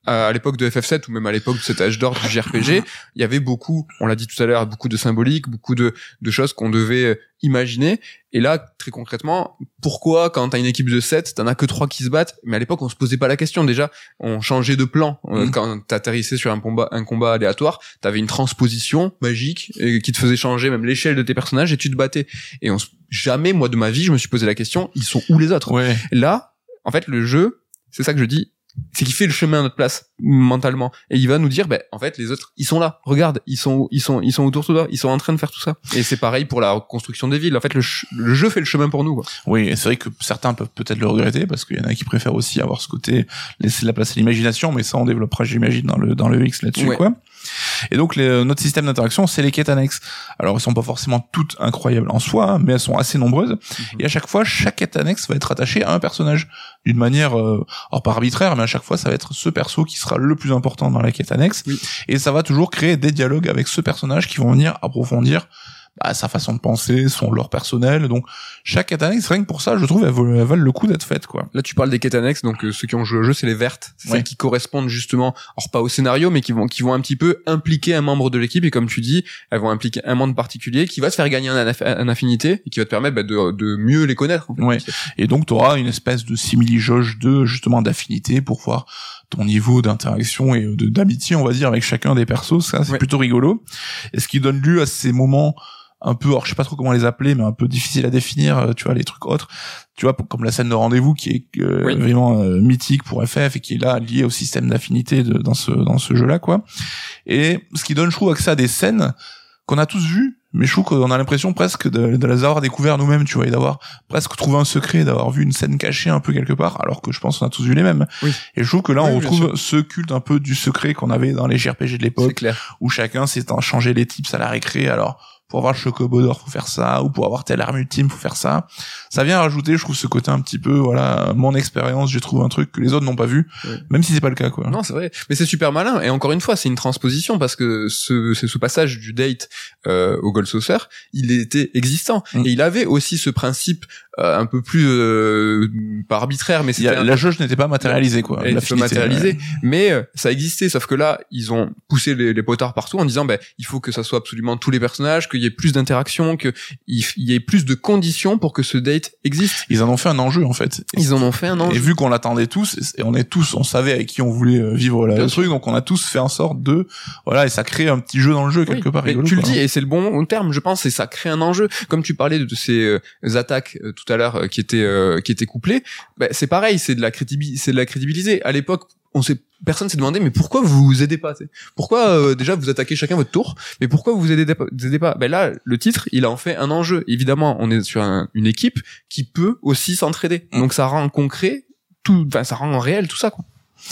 à l'époque de F F sept ou même à l'époque de cet âge d'or du J R P G, il y avait beaucoup, on l'a dit tout à l'heure, beaucoup de symbolique, beaucoup de, de choses qu'on devait imaginer. Et là, très concrètement, pourquoi quand t'as une équipe de sept, t'en as que trois qui se battent? Mais à l'époque, on se posait pas la question. Déjà, on changeait de plan. Mmh. Quand t'atterrissais sur un combat, un combat aléatoire, t'avais une transposition magique qui te faisait changer même l'échelle de tes personnages et tu te battais. Et on, jamais, moi, de ma vie, je me suis posé la question, ils sont où les autres? Ouais. Là, en fait, le jeu, c'est ça que je dis, c'est qu'il fait le chemin à notre place mentalement et il va nous dire ben en fait les autres ils sont là, regarde, ils sont ils sont ils sont autour de toi, ils sont en train de faire tout ça. Et c'est pareil pour la construction des villes, en fait le, ch- le jeu fait le chemin pour nous quoi. Oui, et c'est vrai que certains peuvent peut-être le regretter parce qu'il y en a qui préfèrent aussi avoir ce côté laisser la place à l'imagination, mais ça on développera j'imagine dans le dans le X là-dessus ouais. quoi. Et donc les, notre système d'interaction, c'est les quêtes annexes. Alors elles sont pas forcément toutes incroyables en soi, hein, mais elles sont assez nombreuses. Mm-hmm. Et à chaque fois, chaque quête annexe va être attachée à un personnage d'une manière, euh, alors pas arbitraire, mais à chaque fois, ça va être ce perso qui sera le plus important dans la quête annexe. Oui. Et ça va toujours créer des dialogues avec ce personnage qui vont venir approfondir bah, sa façon de penser, son lore personnel. Donc chaque quête annexe, rien que pour ça, je trouve, elles valent, elles valent le coup d'être faites quoi. Là, tu parles des quêtes annexes, donc euh, ceux qui ont joué au jeu, c'est les vertes, c'est ouais. celles qui correspondent justement, alors pas au scénario, mais qui vont qui vont un petit peu impliquer un membre de l'équipe. Et comme tu dis, elles vont impliquer un membre particulier qui va te faire gagner un, aff- un affinité et qui va te permettre bah, de de mieux les connaître. En fait. Ouais. Et donc tu auras une espèce de simili-jauge de justement d'affinité pour voir ton niveau d'interaction et de d'amitié, on va dire, avec chacun des persos. Ça, c'est ouais. plutôt rigolo. Et ce qui donne lieu à ces moments un peu, alors je sais pas trop comment les appeler, mais un peu difficile à définir, tu vois, les trucs autres, tu vois, comme la scène de rendez-vous qui est euh, oui. vraiment euh, mythique pour F F et qui est là liée au système d'affinité de, dans ce dans ce jeu-là, quoi. Et ce qui donne, je trouve, accès à des scènes qu'on a tous vues, mais je trouve qu'on a l'impression presque de, de les avoir découvert nous-mêmes, tu vois, et d'avoir presque trouvé un secret, d'avoir vu une scène cachée un peu quelque part, alors que je pense qu'on a tous vu les mêmes. Oui. Et je trouve que là, oui, on retrouve ce culte un peu du secret qu'on avait dans les J R P G de l'époque, où chacun s'est changé les tips à la récré, alors pour avoir le chocobo d'or, faut faire ça, ou pour avoir telle arme ultime, faut faire ça. Ça vient rajouter, je trouve, ce côté un petit peu, voilà, mon expérience, j'ai trouvé un truc que les autres n'ont pas vu, ouais. même si c'est pas le cas, quoi. Non, c'est vrai. Mais c'est super malin. Et encore une fois, c'est une transposition parce que ce, c'est ce passage du date, euh, au Gold Saucer, il était existant. Mm. Et il avait aussi ce principe, euh, un peu plus, euh, pas arbitraire, mais c'était a, la jauge n'était pas matérialisée, quoi. Elle était matérialisée. Ouais. Mais, euh, ça existait. Sauf que là, ils ont poussé les, les potards partout en disant, ben, il faut que ça soit absolument tous les personnages, qu'il y ait plus d'interaction, qu'il y ait plus de conditions pour que ce date existe. Ils en ont fait un enjeu, en fait. Et Ils en ont fait un enjeu. Et vu qu'on l'attendait tous, et on est tous, on savait avec qui on voulait vivre le truc, donc on a tous fait en sorte de, voilà, et ça crée un petit jeu dans le jeu, quelque oui, part rigolo. Tu quoi. le dis, et c'est le bon terme, je pense, et ça crée un enjeu. Comme tu parlais de ces euh, attaques euh, tout à l'heure euh, qui étaient, euh, qui étaient couplées, bah, c'est pareil, c'est de la crédibilité, c'est de la crédibiliser. À l'époque, on s'est, personne s'est demandé, mais pourquoi vous vous aidez pas, t'sais pourquoi, euh, déjà, vous attaquez chacun votre tour, mais pourquoi vous vous aidez pas, vous aidez pas? Ben là, le titre, il en fait un enjeu. Évidemment, on est sur un, une équipe qui peut aussi s'entraider. Mmh. Donc ça rend concret tout, enfin, ça rend réel tout ça, quoi.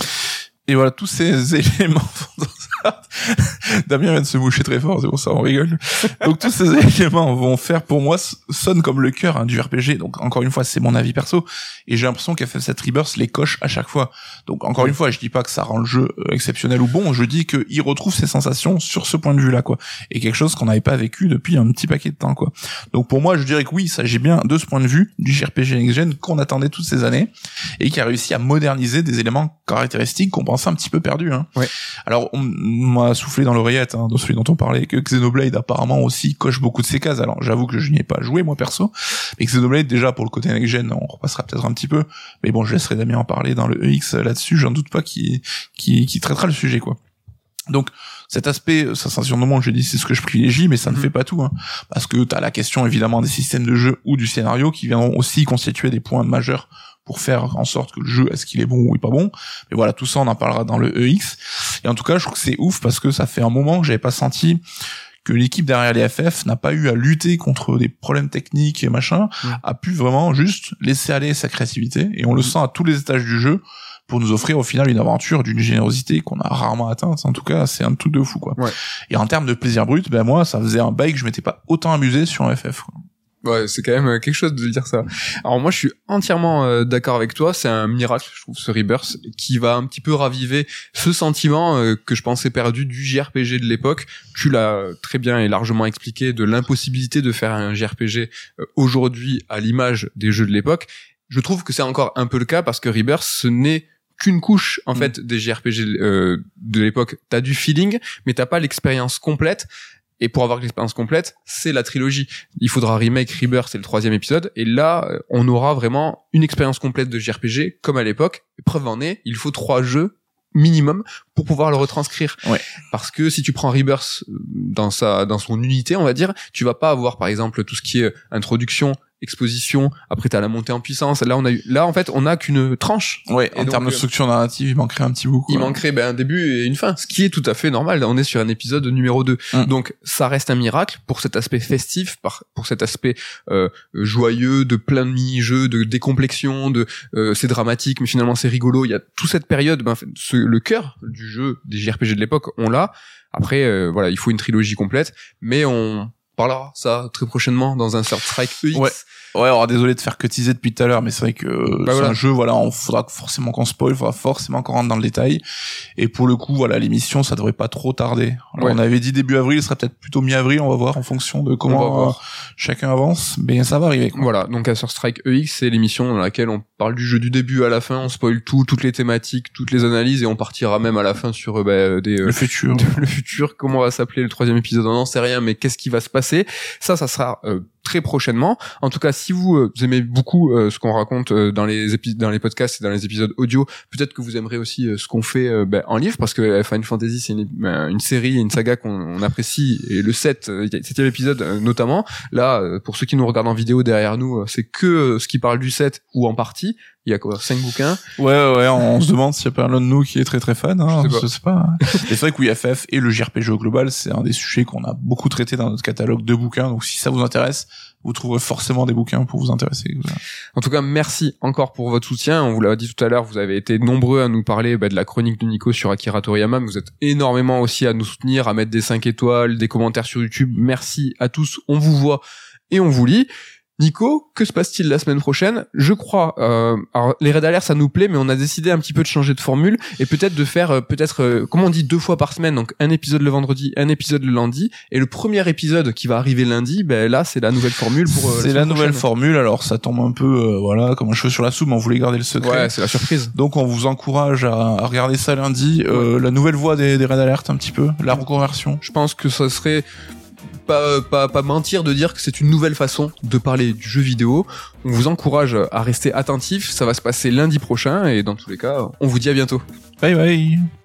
Et voilà, tous ces éléments font ça. Damien vient de se moucher très fort, c'est pour ça on rigole. Donc tous ces éléments vont faire, pour moi, sonnent comme le cœur hein, du R P G. Donc encore une fois, c'est mon avis perso. Et j'ai l'impression qu'F F sept Rebirth les coche à chaque fois. Donc encore une fois, je dis pas que ça rend le jeu exceptionnel ou bon, je dis qu'il retrouve ses sensations sur ce point de vue-là, quoi. Et quelque chose qu'on n'avait pas vécu depuis un petit paquet de temps, quoi. Donc pour moi, je dirais que oui, il s'agit bien de ce point de vue du J R P G next-gen qu'on attendait toutes ces années et qui a réussi à moderniser des éléments caractéristiques qu'on pensait un petit peu perdus. Hein. Ouais. Alors on m'a soufflé dans l'oreillette, hein, de celui dont on parlait, que Xenoblade apparemment aussi coche beaucoup de ces cases. Alors j'avoue que je n'y ai pas joué moi perso, mais Xenoblade déjà pour le côté next-gen, on repassera peut-être un petit peu, mais bon, je laisserai Damien en parler dans le E X là-dessus, j'en doute pas qu'il qui qui traitera le sujet, quoi. Donc cet aspect sensation de monde, je dis c'est ce que je privilégie, mais ça mmh. ne fait pas tout, hein, parce que t'as la question évidemment des systèmes de jeu ou du scénario qui viendront aussi constituer des points majeurs pour faire en sorte que le jeu, est-ce qu'il est bon ou pas bon. Mais voilà, tout ça on en parlera dans le E X. Et en tout cas, je trouve que c'est ouf parce que ça fait un moment que j'avais pas senti que l'équipe derrière les F F n'a pas eu à lutter contre des problèmes techniques et machin, mmh. a pu vraiment juste laisser aller sa créativité, et on le sent à tous les étages du jeu, pour nous offrir au final une aventure d'une générosité qu'on a rarement atteinte. En tout cas, c'est un truc de fou, quoi. Ouais. Et en termes de plaisir brut, ben moi, ça faisait un bail que je m'étais pas autant amusé sur un F F, quoi. Ouais, c'est quand même quelque chose de dire ça. Alors moi, je suis entièrement euh, d'accord avec toi. C'est un miracle, je trouve, ce Rebirth, qui va un petit peu raviver ce sentiment euh, que je pensais perdu du J R P G de l'époque. Tu l'as très bien et largement expliqué, de l'impossibilité de faire un J R P G euh, aujourd'hui à l'image des jeux de l'époque. Je trouve que c'est encore un peu le cas parce que Rebirth, ce n'est qu'une couche en mmh. fait des J R P G euh, de l'époque. T'as du feeling, mais t'as pas l'expérience complète. Et pour avoir l'expérience complète, c'est la trilogie. Il faudra remake Rebirth, c'est le troisième épisode. Et là, on aura vraiment une expérience complète de J R P G, comme à l'époque. Preuve en est, il faut trois jeux minimum pour pouvoir le retranscrire. Ouais. Parce que si tu prends Rebirth dans sa, dans son unité, on va dire, tu vas pas avoir, par exemple, tout ce qui est introduction, exposition, après t'as la montée en puissance. Là, on a eu, là, en fait, on a qu'une tranche. Ouais, et en donc, termes de structure narrative, il manquerait un petit bout, quoi. Il manquerait, ben, un début et une fin. Ce qui est tout à fait normal. On est sur un épisode numéro deux. Hum. Donc, ça reste un miracle pour cet aspect festif, par, pour cet aspect, euh, joyeux, de plein de mini-jeux, de décomplexion, de, euh, c'est dramatique, mais finalement c'est rigolo. Il y a toute cette période, ben, ce, le cœur du jeu, des J R P G de l'époque, on l'a. Après, euh, voilà, il faut une trilogie complète, mais on parlera ça très prochainement dans un Third Strike E X. Ouais. Ouais, alors désolé de faire que teaser depuis tout à l'heure, mais c'est vrai que bah c'est voilà. un jeu, voilà, on faudra forcément qu'on spoil, faudra forcément qu'on rentre dans le détail. Et pour le coup, voilà, l'émission, ça devrait pas trop tarder. Alors, ouais. On avait dit début avril, ce sera peut-être plutôt mi-avril, on va voir en fonction de comment euh, chacun avance, mais ça va arriver, quoi. Voilà, donc Sur Strike E X, c'est l'émission dans laquelle on parle du jeu du début à la fin, on spoil tout, toutes les thématiques, toutes les analyses, et on partira même à la fin sur euh, bah, des euh, le futur, de, le futur, comment va s'appeler le troisième épisode, on n'en sait rien, mais qu'est-ce qui va se passer. Ça, ça sera euh, très prochainement. En tout cas, si vous, euh, vous aimez beaucoup euh, ce qu'on raconte euh, dans les épi- dans les podcasts et dans les épisodes audio, peut-être que vous aimerez aussi euh, ce qu'on fait euh, bah, en livre, parce que Final Fantasy, c'est une, bah, une série et une saga qu'on on apprécie, et le sept, euh, septième épisode euh, notamment. Là, euh, pour ceux qui nous regardent en vidéo derrière nous, euh, c'est que euh, ce qui parle du sept, ou en partie. Il y a quoi, cinq bouquins? Ouais, ouais, ouais, on se demande s'il y a pas l'un de nous qui est très très fan, hein. Je sais pas. Je sais pas. Et c'est vrai que oui, F F et le J R P G au global, c'est un des sujets qu'on a beaucoup traité dans notre catalogue de bouquins. Donc si ça vous intéresse, vous trouverez forcément des bouquins pour vous intéresser. En tout cas, merci encore pour votre soutien. On vous l'a dit tout à l'heure, vous avez été nombreux à nous parler bah, de la chronique de Nico sur Akira Toriyama. Vous êtes énormément aussi à nous soutenir, à mettre des cinq étoiles, des commentaires sur YouTube. Merci à tous. On vous voit et on vous lit. Nico, que se passe-t-il la semaine prochaine? Je crois, euh, alors les Red Alert ça nous plaît, mais on a décidé un petit peu de changer de formule et peut-être de faire, euh, peut-être, euh, comment on dit, deux fois par semaine, donc un épisode le vendredi, un épisode le lundi, et le premier épisode qui va arriver lundi, ben là c'est la nouvelle formule pour. Euh, c'est la, la nouvelle formule, alors ça tombe un peu, euh, voilà, comme un cheveu sur la soupe, mais on voulait garder le secret. Ouais, c'est la surprise. Donc on vous encourage à, à regarder ça lundi, euh, ouais. La nouvelle voix des, des Red Alert un petit peu, la reconversion. Je pense que ça serait Pas, pas, pas mentir de dire que c'est une nouvelle façon de parler du jeu vidéo. On vous encourage à rester attentifs. Ça va se passer lundi prochain et dans tous les cas, on vous dit à bientôt. Bye bye.